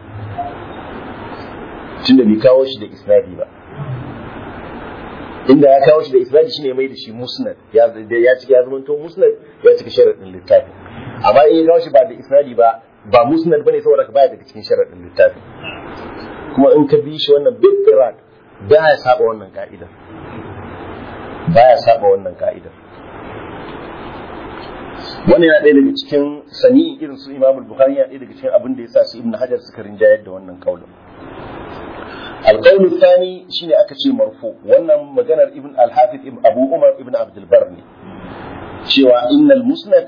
Speaker 1: tunda bai kawo shi da isnadi ba. Inda ya kawo shi da isnadi shine mai da shi musnad, ya zama to musnad, ya cika sharadin littafi. Amma in ya kawo shi ba da isnadi ba musnad bane, saboda ka baya daga cikin sharadin littafi. Kuma in ka bi shi wannan bittirat baya saba wannan ka'idar, wannan yana ɗaya daga cikin sani'in irin su Imam al-Bukhari, yana ɗaya daga cikin abin da ya sa su Ibn Hajar suka rinjayar da wannan kaulin. Al-qawl ath-thani shine aka ce marfu, wannan maganar Ibn al-Hafiz Abu Umar Ibn Abd al-Barr ne, cewa innal musnad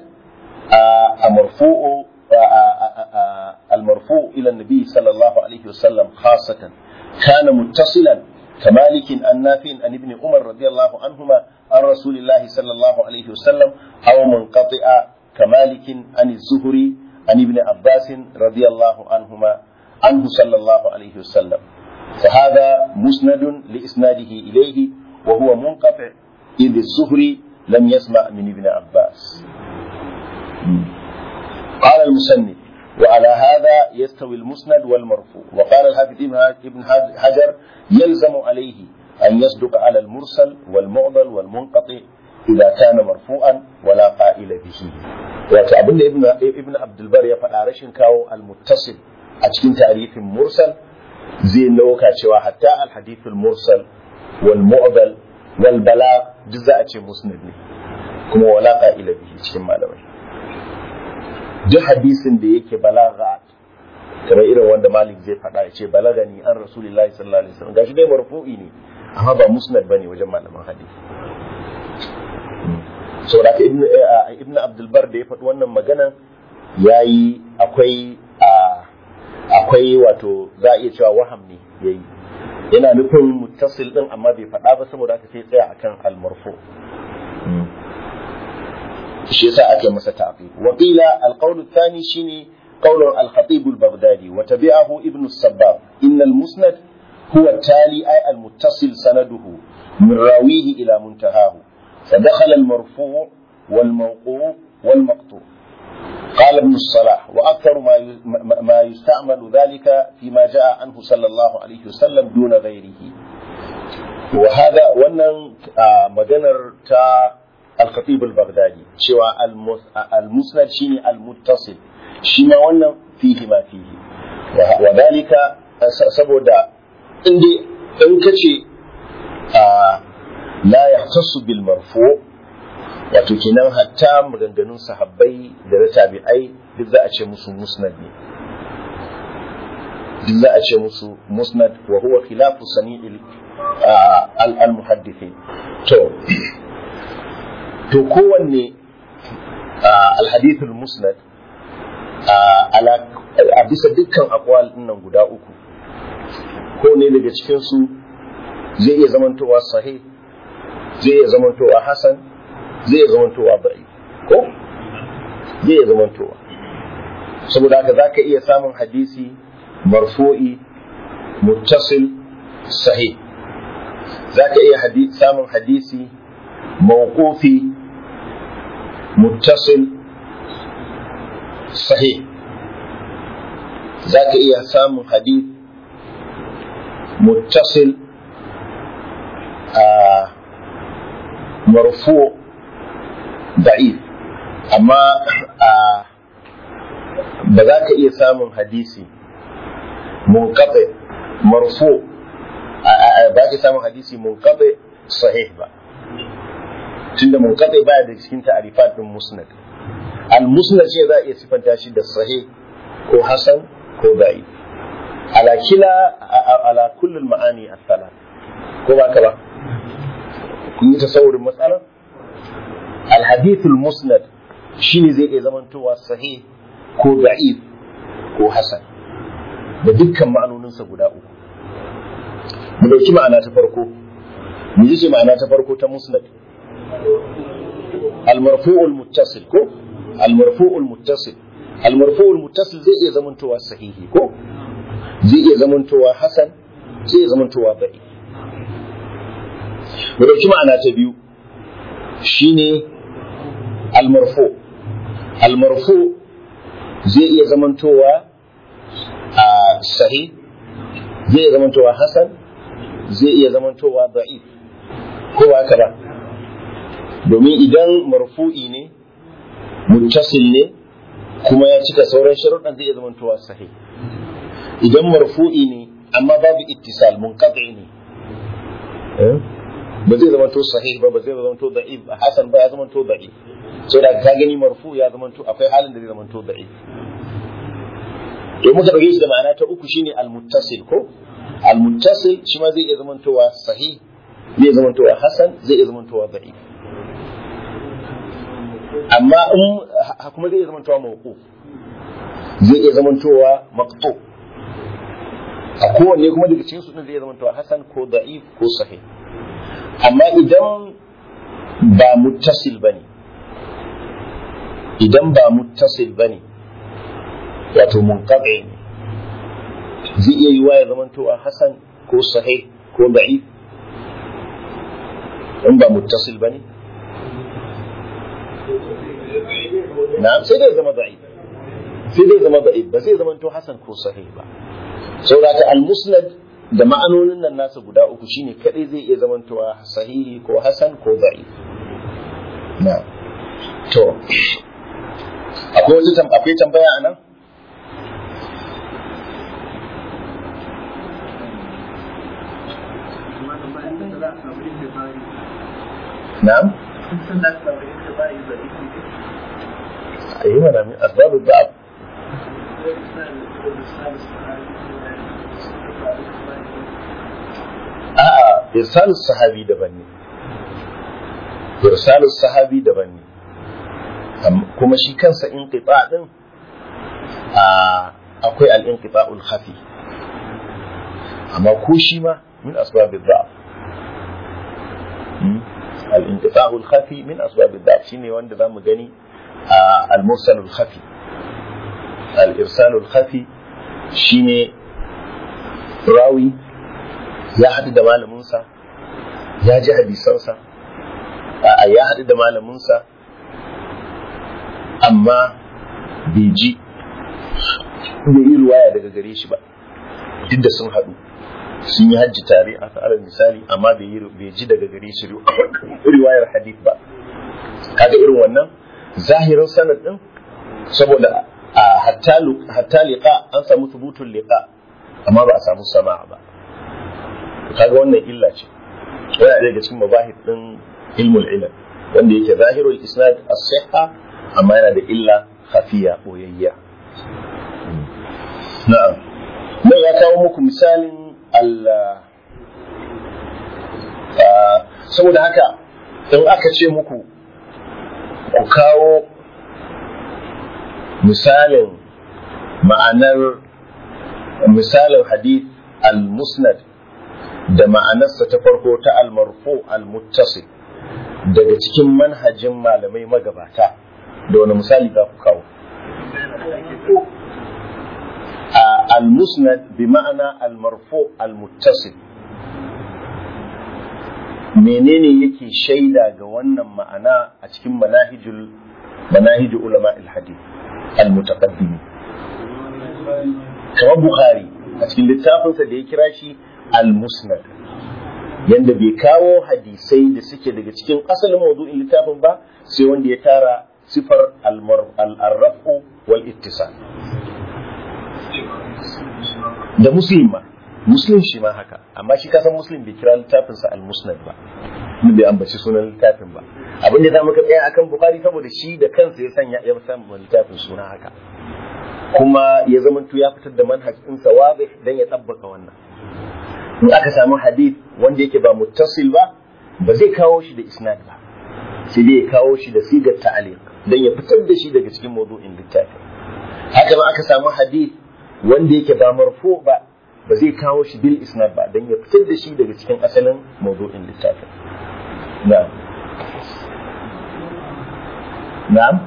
Speaker 1: al-marfu ila an-nabi sallallahu alaihi wasallam khassatan kana muttasilan كمالك النافع عن ابن عمر رضي الله عنهما عن رسول الله صلى الله عليه وسلم أو منقطع كمالك عن الزهري عن ابن عباس رضي الله عنه صلى الله عليه وسلم، فهذا مسند لإسناده إليه وهو منقطع إذ الزهري لم يسمع من ابن عباس. قال المصنف وعلى هذا يستوي المسند والمرفوع. وقال الحافظ ابن حجر يلزم عليه أن يصدق على المرسل والمعضل والمنقطع إذا كان مرفوعا ولا قائل به. وتعبد ابن عبد البر يفعل رشن كاو المتصل أتكين تعريف مرسل زي لوكا شوا حتى الحديث المرسل والمعضل والبلاغ جزاء مسند كما ولا قائل به تكين معلومة. duk hadisin da yake balaga kamar irin wanda Malik zai faɗa ya ce balagani an Rasulullahi sallallahu alaihi wasallam, gashi dai marfu'i ne amma ba musnad bane wajen malaman hadisi. Saboda Ibn Abdul Bar da ya faɗi wannan magana yayi akwai wato za a iya cewa waham ne yayi, yana nufin muttasil din amma bai faɗa ba, saboda haka sai tsaya akan al-marfu. shi yasa ake masa ta'qib. Wa qila al-qawl ath-thani shine qawl al-Khatib al-Baghdadi wa tabi'ahu Ibn as-Sabbah, inna al-musnad huwa tali ay al-muttasil sanaduhu min rawihi ila muntahahu, فدخل المرفوع والموقوف والمقطوع. قال ابن الصلاح وأكثر ما يستعمل ذلك فيما جاء عنه صلى الله عليه وسلم دون غيره. وهذا wannan maganar ta al-Khatib al-Baghdadi cewa al-musnad shine al-muttasil, shi ma wannan fihi ma fihi, wa dalika saboda in kace la yahtassu bil marfu', wato kenan hatta maganganun sahabbai da na tabi'ai duk za a ce musu musnad ne, duk za a ce musu musnad, wa huwa khilafu sani'il al-muhaddithin. to kowanne al-hadith al-musnad a bisa dukkan aqwal nan guda uku, ko ne daga cikin su zai iya zamantowa sahih, zai iya zamantowa hasan, zai iya zamantowa da'if, ko zai iya zamantowa. Saboda haka zaka iya samun hadisi marfu'i muttasil sahih, zaka iya samun hadisi mawqufi muttasil sahih, zaka iya samun hadith marfu da'if, amma ba za ka iya samun hadisi munqati marfu ba ka samun hadisi munqati sahih ba, tunda munqati baya da cikin ta'rifat din musnad. al-musnad ce za a iya sifanta shi da sahih ko hasan ko da'if ala kulli al-ma'ani al-thalath, ko ba ka ba? kun yi tasawurin matsalar? al-hadith al-musnad shine zai iya zamantowa sahih ko da'if ko hasan da dukkan ma'anoninsa guda uku. mu dauki ma'ana ta farko, mu ji ma'ana ta farko ta musnad. al-marfu'ul muttasil ko al-marfu'ul muttasil, al-marfu'ul muttasil zai iya zamantowa sahihi ko zai iya zamantowa hasan, zai iya zamantowa da'if. mu dauki ma'ana ta biyu shine al-marfu'. al-marfu' zai iya zamantowa sahih, zai iya zamantowa hasan, zai iya zamantowa da'if, ko ba haka ba? domin idan marfu'i ne muttasil ne kuma ya cika sauran sharuɗan zai iya zamantowa sahih. idan marfu'i ne amma babu ittisal munqati ne ba zai zamanto sahih ba zai zamanto da'if, hasan ba ya zamanto da'if. sai da ka gani marfu ya zamanto akwai halin da zai zamanto da'if. to muka dauke shi da ma'ana ta uku shine al-muttasil ko al-muttasil shi ma zai iya zamantowa sahih, zai zamantowa hasan, zai iya zamantowa da'if. amma kuma zai iya zamantowa mawquf, zai iya zamantowa maqtu. a kowanne kuma daga cikin su din zai iya zamantowa hasan ko da'if ko sahih. amma idan ba muttasil bane, wato munqati ne, zai iya yiwa ya zamantowa hasan ko sahih ko da'if in ba muttasil bane. na'am, sai dai zama da'if, ba zai zamanto hasan ko sahih ba. saboda al-musnad da ma'anonin nan nasa guda uku shine kadai zai iya zamantowa sahihi ko hasan ko da'if. na'am, to akwai tambaya anan? نعم أيوة من أسباب الضعف. إرسال الصحابي دبني kuma shi kansa inqita din akwai al-inqita'ul khafi, amma ko shi ma min asbab ad-da'f. al-inqita'ul khafi min asbab ad-da'f shine wanda zamu gani al-mursalul khafi. al-irsalul khafi shine rawi ya haɗu da malaminsa, ya ji hadisansa, ya haɗu da malaminsa amma bai ji bai yi ruwaya daga gare shi ba, duk da sun haɗu sun yi hajji tare a alal misali, amma bai ji daga gare shi riwayar hadith ba. kaga irin wannan zahirin sanad din, saboda hatta liqa an samu thubutun liqa amma ba a samu sama ba. kaga wannan illa ce, yana daga cikin mabahith din ilmul ilm wanda yake zahirul isnad as-sihha amma yana da illa khafiya boyayya. na'am, nan ya kawo muku misalin saboda haka in aka ce muku ku kawo misalin hadith al-musnad da ma'anarsa ta farko ta al-marfu al-muttasil daga cikin manhajin malamai magabata, da wani misali za ku kawo? al-musnad bi ma'ana al-marfu al-muttasil, menene yake shaida ga wannan ma'ana a cikin manahiju ulama al-hadith al-mutaqaddimin? kamar Bukhari a cikin littafinsa da ya kira shi al-musnad, yanda bai kawo hadisai da suke daga cikin asalin mawdu'in littafin ba sai wanda ya tara sifar al-rafu wal ittisal. Da muslim shi ma haka, amma shi kasan muslim bai kira littafinsa al-musnad ba, bai ambaci sunan littafin ba. Abin da za mu tsaya akan bukhari saboda shi da kansa ya sanya ya samu littafin suna haka, kuma ya zamanto ya fitar da manhaj ɗinsa wadih dan ya tabbaka wannan. In aka samu hadith wanda yake ba muttasil ba zai kawo shi da isnad ba, sai dai ya kawo shi da sigar ta'liq dan ya fitar da shi daga cikin mawdu'in littafin. Haka ma aka samu hadith wanda yake ba marfu ba zai kawo shi bil isnad ba dan ya fitar da shi daga cikin asalin mawdu'in littafin. Na'am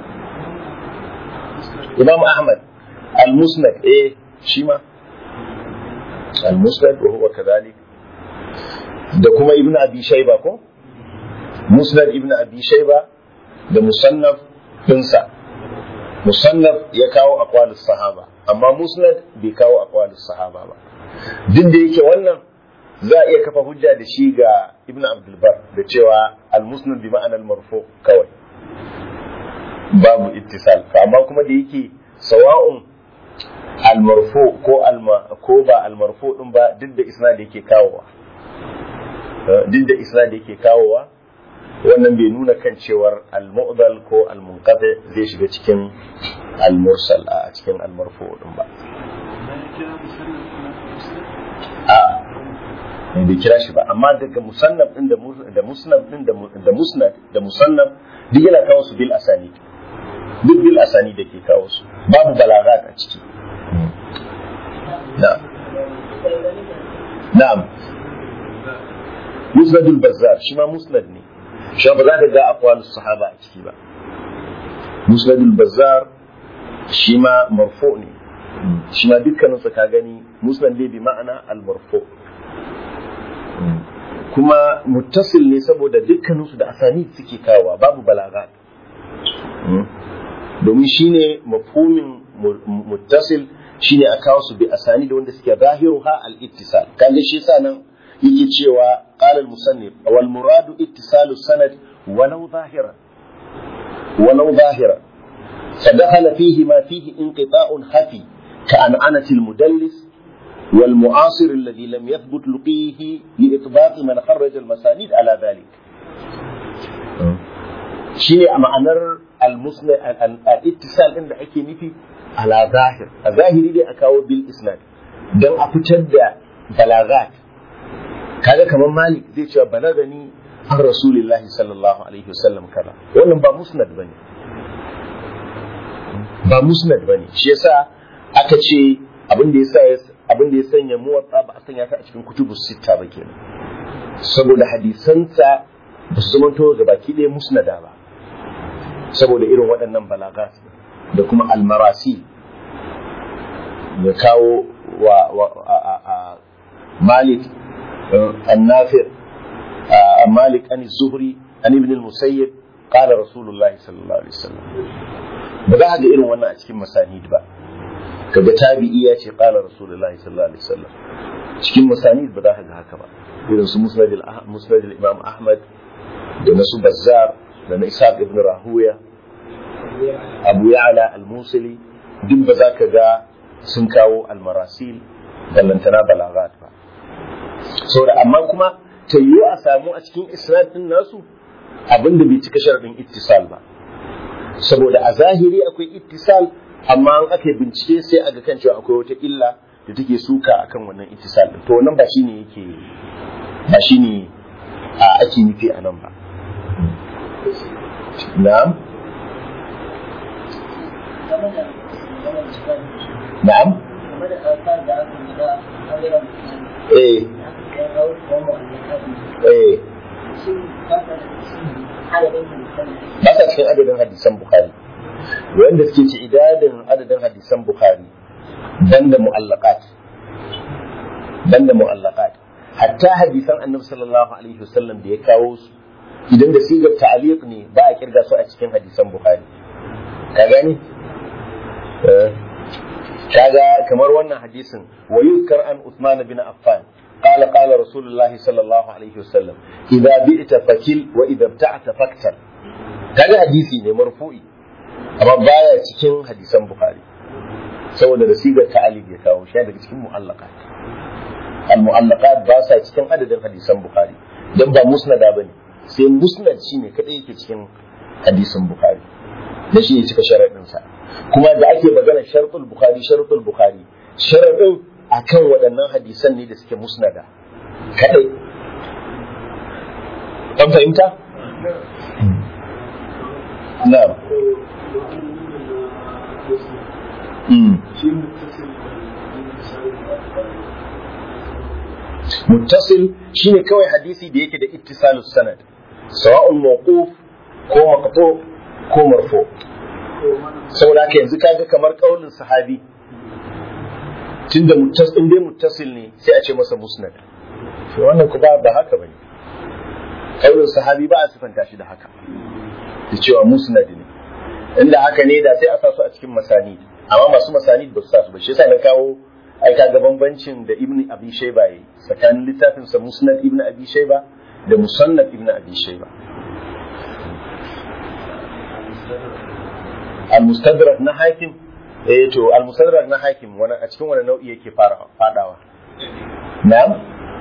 Speaker 1: Imam Ahmad al-Musnad shi ma al-Musnad wa huwa kadhalik, da kuma Ibn Abi Shayba ko Musnad Ibn Abi Shayba da Musannaf dinsa. Musannaf ya kawo aqwalus sahaba amma Musnad bai kawo aqwalus sahaba ba. Duk da yake wannan za a iya kafa hujja da shi ga Ibn Abdul Bar da cewa al-Musnad bi ma'ana al-marfu kawai babu ittisal, amma kuma da yake sawa'un al-marfu ko ba al-marfu din ba duk da isnad yake kawowa wannan bai nuna kan cewar al-mu'dal ko al-munqati zai shiga cikin al-mursal a cikin al-marfu din ba. Bai kira shi ba, amma daga musannaf din da musnad din da musnad da musannaf duk yana kawo su bil asani, duk bil asani da ke kawo su, babu balagat a ciki. Na'am musnadul bazzar shi ma musnad ne, shi ba za ka ga aqwalus sahaba a ciki ba. Musnadul bazzar shi ma marfu ne, shi ma dukkanin su ka gani musnad ne bi ma'ana al-marfu, kuma muttasil ne saboda dukkanin su da asani suke kawowa, babu balagat, domin shine mafhumin muttasil shine a kawo su bi asani da wanda suke zahiruha al-ittisal. kaga shi yasa nan yake cewa qala al-musannif wal muradu ittisalu sanad walau zahiran فدخل فيه ما فيه انقطاع خفي كأنعنة المدلس والمعاصر الذي لم يثبت لقيه لإطباق من خرج المسانيد على ذلك. شيء معنى الاتصال عند حكي نفي على ظاهر الظاهري دي أكاو بالإسناد دم أفتد بلاغات كذا كمان مالك دي شو بلغني عن رسول الله صلى الله عليه وسلم كذا wannan ba musnad bane shi yasa aka ce abin da ya sanya muwatta ba a sanya ta a cikin kutubus sitta ba kenan saboda hadisansa ba su zamanto ga baki ɗaya musnada ba saboda irin waɗannan balagat da kuma almarasi ya kawo wa Malik an-Nafi' Malik an az-Zuhri an ibn al-Musayyib qala Rasulullah sallallahu alaihi wasallam ba za ga irin wannan a cikin masanid ba kaga tabi'i ya ce qala Rasulullah sallallahu alaihi wasallam cikin masanid ba za ka ga haka ba irin su musnad al-Imam Ahmad da nasu Bazzar da na Ishaq ibn Rahuya Abu Ya'la al-Musili duk ba za ka ga sun kawo al-marasil ballantana balagat ba saboda amma kuma tayyo a samu a cikin isnad din nasu abinda bai cika sharadin ittisal ba saboda a zahiri akwai ittisal amma an aka bincike sai aga kan cewa akwai wata illa da take suka akan wannan ittisal to wannan ba shine ake nufi a nan ba. Na'am na'am ba sa cikin adadin hadisan Bukhari wanda suke ci adadin hadisan Bukhari banda mu'allaqat hatta hadisan Annabi sallallahu alaihi wasallam da ya kawo su idan da sigar ta'liq ne ba a kirga su a cikin hadisan Bukhari ka gani kaga kamar wannan hadisin wa yuzkar an Uthman bin Affan قال رسول الله صلى الله عليه وسلم إذا بئت فكل وإذا ابتعت فاكتر. kaga hadisi ne marfu'i amma baya cikin hadisan Bukhari saboda da sigar ta'alif ya kawo shi daga cikin mu'allaqat. Al-mu'allaqat ba sa cikin adadin hadisan Bukhari dan ba musnada bane, sai musnad shine kadai yake cikin hadisin Bukhari da shi ya cika sharadin sa. Kuma da ake magana shartul Bukhari sharadin akan waɗannan hadisan ne da suke musnada kadai. An fahimta? Na'am. Muttasil shine kawai hadisi da yake da ittisalus sanad, sawa'un mawquf ko maqtu ko marfu. Saboda haka yanzu kaga kamar kaulin sahabi tunda in dai muttasil ne sai a ce masa musnad. To wannan ku ba haka bane. Kaulin sahabi ba a sifanta shi da haka, da cewa musnad ne. Inda haka ne da sai a sa su a cikin masanid, amma masu masanid ba su sa su ba. Shi yasa na kawo ai kaga bambancin da Ibn Abi Shayba yayi tsakanin littafin sa Musnad Ibn Abi Shayba da Musannaf Ibn Abi Shayba. Al-Mustadrak na Hakim to al-Mustadrak na Hakim wani a cikin wani nau'i yake fadawa? Na'am.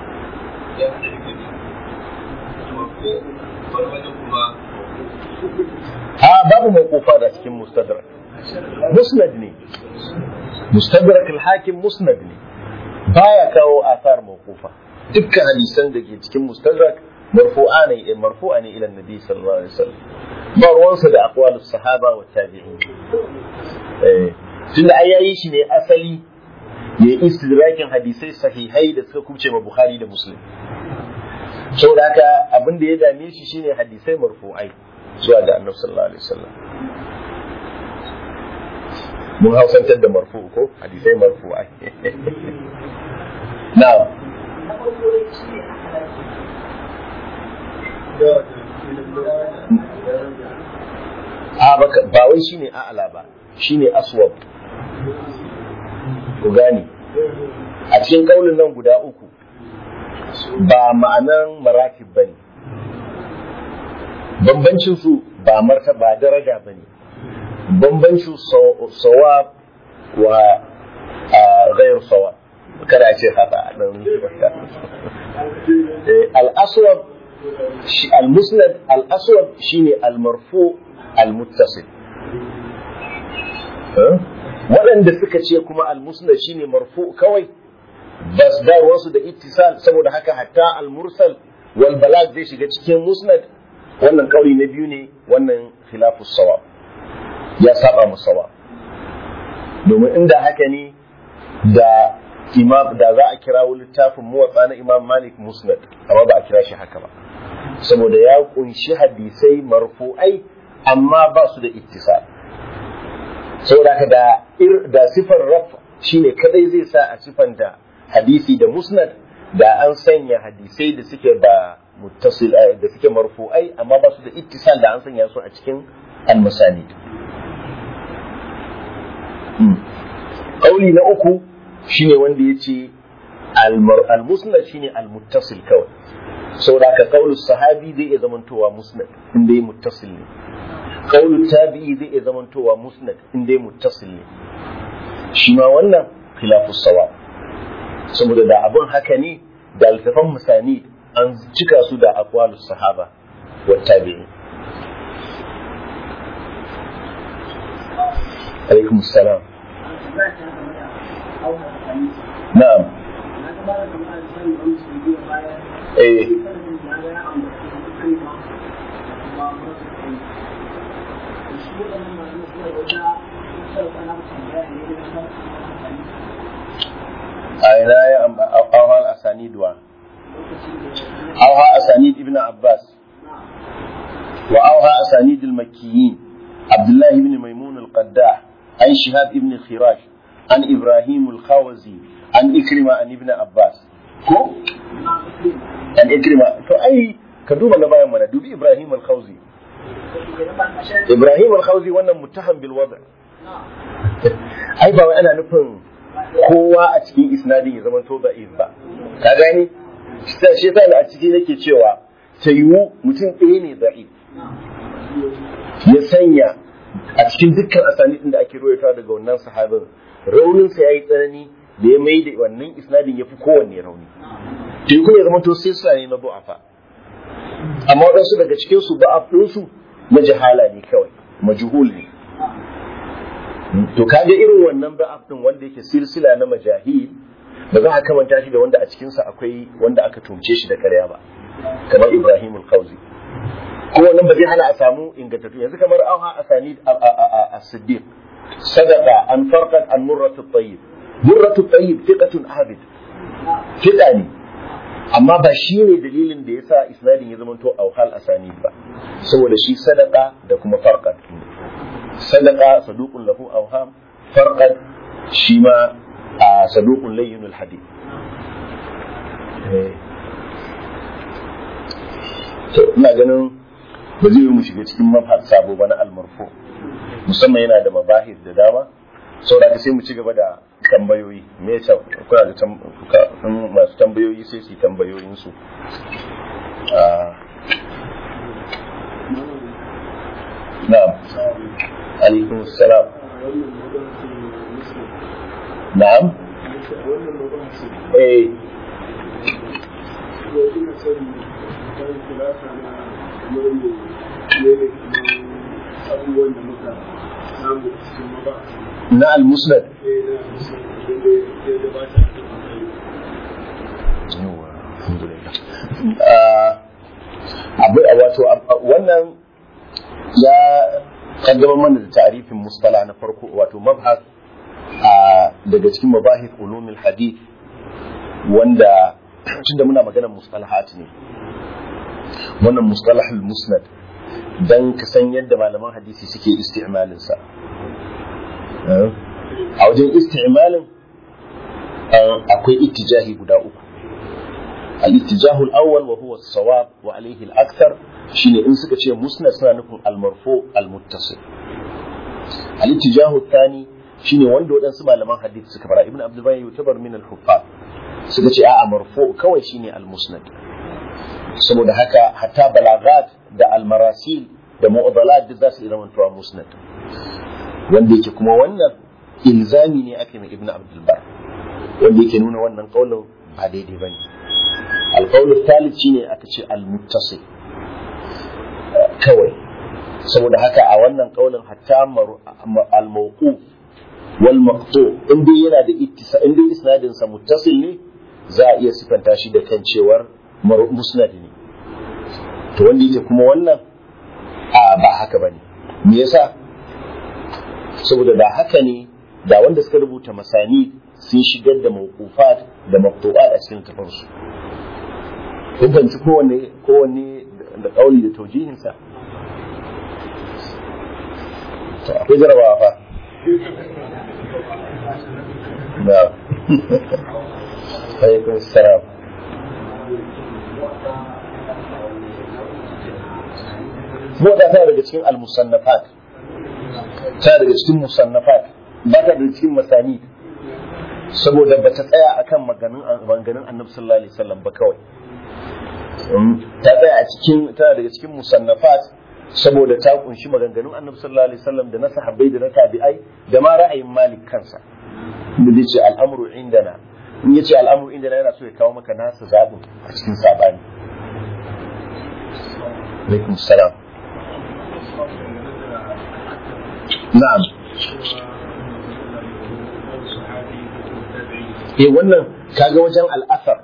Speaker 1: Babu mawqufa da cikin Mustadrak. Musnad ne. Mustadrak al-Hakim musnad ne, baya kawo athar mawqufa. Dukkan hadisan da ke cikin Mustadrak marfu'a ne ila Nabi sallallahu alaihi wasallam. Ba ruwansa da aqwalus sahaba wa tabi'in. Tunda ayayi shi ne asali ya istidrakin hadisai sahihai da suka kubce ma Bukhari da Muslim. Saboda haka abin da ya dame shi shine hadisai marfu'ai zuwa ga Annabi sallallahu alaihi wasallam. Mun hausantar da marfu ko hadisai marfu'ai. Na'am. Ba wai shine a'ala ba, shine aswab. Ku gani a cikin kaulin nan guda uku ba ma'anan maratib bane, bambancin su ba martaba daraja bane, bambancin sawab wa ghayr sawab kada ce haka nan. Al-aswab al-musnad al-aswab shine al-marfu al-muttasil. Waɗanda suka ce kuma al-musnad shine marfu kawai bas da wasu da ittisal, saboda haka hatta al-mursal wal balag zai shiga cikin musnad. Wannan kauli na biyu ne, wannan khilafus sawab, ya saba musawa. Domin inda haka ne da za a kira littafin muwatta na Imam Malik musnad, amma ba a kira shi haka ba saboda ya kunshi hadisai marfu'ai amma ba su da ittisal. Saboda haka da sifar raf shine kadai zai sa a sifanta hadisi da musnad, da an sanya hadisai da suke ba muttasil da suke marfu'ai amma ba su da ittisal da an sanya su a cikin al-masanid. Kauli na uku shine wanda yace al-musnad shine al-muttasil kawai. Saboda ka kaulus sahabi zai iya zamantowa musnad inda yi muttasil ne, kaulul tabi'i zai iya zamantowa musnad inda yi muttasil ne. Shi ma wannan khilafus sawab, saboda da abun haka ne da altafan musani an cika su da aqwalus sahaba wa tabi'in. Alaikum assalam. Na'am. أين أوها الأسانيد أوها أسانيد ابن عباس وأوها أسانيد المكيين عبد الله بن ميمون القداح عن شهاب ابن خراش عن إبراهيم الخوزي عن إكرمة عن ابن عباس كو عن إكرمة فأي كدوبة نبايا منا دوبي إبراهيم الخوزي إبراهيم الخوزي وانا متهم بالوضع أي باوي أنا نفهم kowa a cikin isnadin ya zama to da'if ba. Ka gane? Shi yasa a ciki nake cewa ta yiwu mutum ɗaya ne da'if ya sanya a cikin dukkan asanidin da ake rawaita daga wannan sahabin rauninsa ya yi tsanani da ya mai da wannan isnadin ya fi kowanne rauni. To yi kuma ya zama to silsila ne na du'afa. Amma waɗansu daga cikinsu ba'af ɗinsu na jahala ne kawai, majhul ne. To kaga irin wannan ba'af ɗin wanda yake silsila na majahil ba za a kamanta shi da wanda a cikinsa akwai wanda aka tumce shi da karya ba, kamar Ibrahim al-Khawzi. Ko wannan ba zai hana a samu ingantattu yanzu kamar auha asanid as-Siddiq sadaqa an farqat an murrat at-tayyib. Murrat at-tayyib thiqatun abid. Thiqa ne. Amma ba shi ne dalilin da yasa isnadin ya zamanto auhal asanid ba. Saboda shi sadaqa da kuma farqat. Sadaqa saduqun lahu awham, farqat shi ma saduqun layyinul hadith. To ina ganin ba zai yi mu shiga cikin mabhas sabo ba na al-marfu, musamman yana da mabahis da dama. Saboda sai mu ci gaba da tambayoyi. Me ya kuna da masu tambayoyi sai su tambayoyin su. Na'am. Alaikum salam. Na'am. Na al-musnad. Wato wannan ya kaddamar mana da ta'arifin mustala na farko, wato mabhas daga cikin mabahith ulumul hadith, wanda tunda muna maganar mustalahat ne, wannan mustalahul musnad, dan ka san yadda malaman hadisi suke isti'malin sa. A wajen isti'malin akwai ittijahi guda uku. Al-ittijahul awwal wa huwa as-sawab wa alayhi al-akthar shine in suka ce musnad suna nufin al-marfu al-muttasil. Al-ittijahul thani shine wanda wadansu malaman hadisi suka fara, Ibn Abdul Barr yutabar min al-huffaz, suka ce a'a marfu kawai shine al-musnad. Saboda haka hatta balagat da al-marasil da mu'adalat duk za su iya zamantowa musnad, wanda yake kuma wannan ilzami ne ake mai Ibn Abdul Barr, wanda yake nuna wannan kaulin ba daidai bane. Al-qawl al-thalith shine aka ce al-muttasil kawai. Saboda haka a wannan kaulin hatta al-mawquf wal maqtu in dai yana da ittisa, in dai isnadin sa muttasil ne, za a iya sifanta shi da kan cewar musnad ne. To wanda yake kuma wannan ba haka bane. Me yasa? Saboda da haka ne da wanda suka rubuta masanid sun shigar da mawqufat da maqtu'at a cikin tafansu. Kun fahimci kowanne da kauli da taujihin sa. To akwai jarabawa fa. Na. Alaikum salam. Mota tana daga cikin al-musannafat, tana daga cikin musannafat, ba ta daga cikin masani, saboda ba ta tsaya akan maganganun Annabi sallallahu alaihi wasallam ba kawai. Ta tsaya a cikin, tana daga cikin musannafat saboda ta kunshi maganganun Annabi sallallahu alaihi wasallam da na sahabbai da na tabi'ai da ma ra'ayin Malik kansa. Da zai ce al'amru indana, in yace al'amru indana yana so ya kawo maka nasa zabin a cikin sabani. Alaikum salam. Na'am. Wannan kaga wajen al'asar,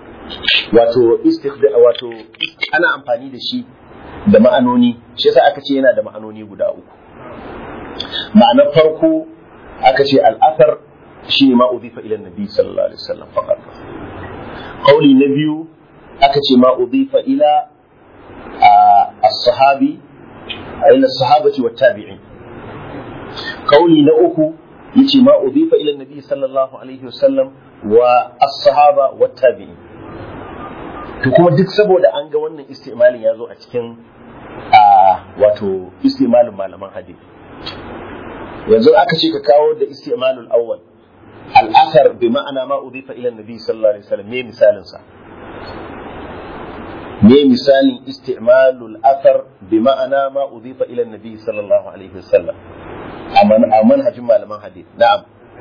Speaker 1: wato ana amfani da shi da ma'anoni, shi yasa aka ce yana da ma'anoni guda uku. Ma'anar farko aka ce al'asar shine ma udifa ila nabi sallallahu alaihi wasallam faqat. Qauli na biyu aka ce ma udifa ila as-sahabi ila as-sahabati wat tabi'in. Qauli na uku yace ma udifa ila nabi sallallahu alaihi wasallam wa as-sahaba wat tabi'in. To kuma duk saboda an ga wannan istimalin ya zo a cikin wato istimalin malaman hadisi. Yanzu aka ce ka kawo da istimalul awwal al-athar bi ma'ana ma udifa ila an-nabi sallallahu alaihi wasallam me misalin sa me misalin isti'malul athar bi ma'ana ma udifa ila an-nabi sallallahu alaihi wasallam a manhajin malaman hadith na'am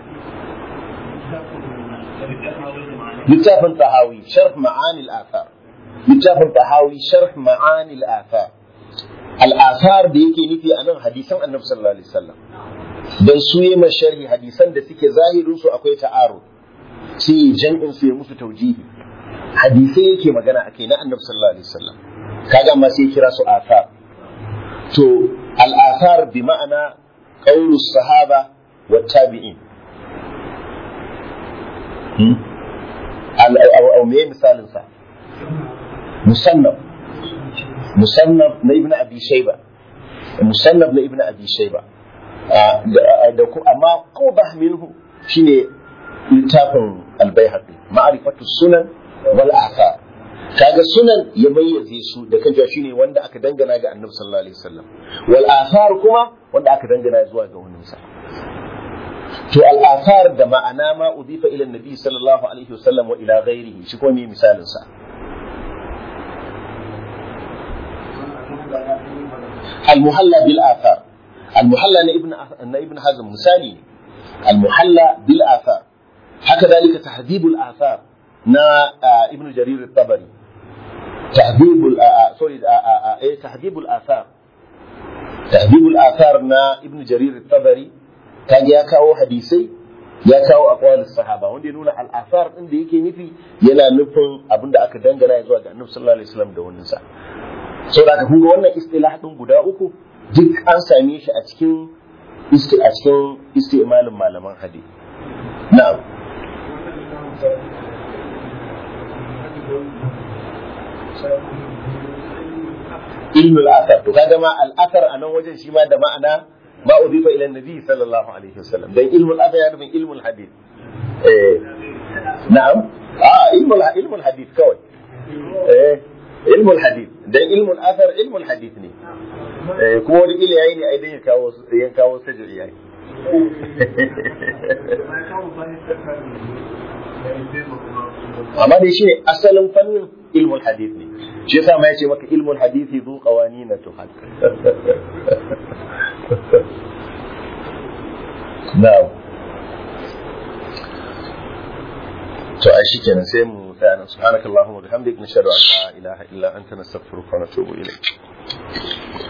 Speaker 1: littafin tahawi sharh ma'ani al-athar littafin tahawi sharh ma'ani al-athar al-athar da yake nufi anan hadisan annabi sallallahu alaihi wasallam dan su yi sharhi hadisan da suke zahirin su akwai ta'arud sai jam'in su ya musu taujihi hadisai yake magana akai na annabi sallallahu alaihi wasallam kaga amma sai kira su athar to al-athar bi ma'ana qawlu sahaba wa tabi'in أو مين مثال صح مصنف لابن أبي شيبة مصنف لابن أبي شيبة أما قوضح منه شيء لتافن البيهقي معرفة السنن والآثار kaga sunan ya mayyaze su da kan cewa shine wanda aka dangana ga Annabi sallallahu alaihi wasallam wal athar kuma wanda aka dangana zuwa ga wani sa to al-athar da ma'ana ma udifa ila annabi sallallahu alaihi wasallam wa ila ghairihi shi ko me misalin sa al-muhalla bil athar al-muhalla na ibn hazm misali al-muhalla bil athar haka dalika tahdhib al-athar na ibn jarir at-tabari tahdhib al-athar na ibn jarir at-tabari kaga ya kawo hadisai ya kawo aqwalus sahaba wanda ya nuna al-athar din da yake nufi yana nufin abinda aka dangana zuwa ga Annabi sallallahu alaihi wasallam da wannan sa saboda kun ga wannan istilah din guda uku duk an same shi a cikin istimalin malaman hadisi na'am ilmu al-athar to kaga ma al-athar anan wajen shi ma da ma'ana ما أضيف إلى النبي صلى الله عليه وسلم ده علم الأثر يعني من علم الحديث نعم علم الحديث كوي علم الحديث ده علم الأثر علم الحديث ني كور إلي عيني أيدي ينكاو سجل يعني amma dai shine asalin fannin ilmul hadith ne shi yasa ma yace maka ilmul hadisi zu qawanina tuhad na'am to ai shikenan sai mu tsaya nan subhanakallahumma wa bihamdika nashhadu an la ilaha illa anta nastaghfiruka wa natubu ilayk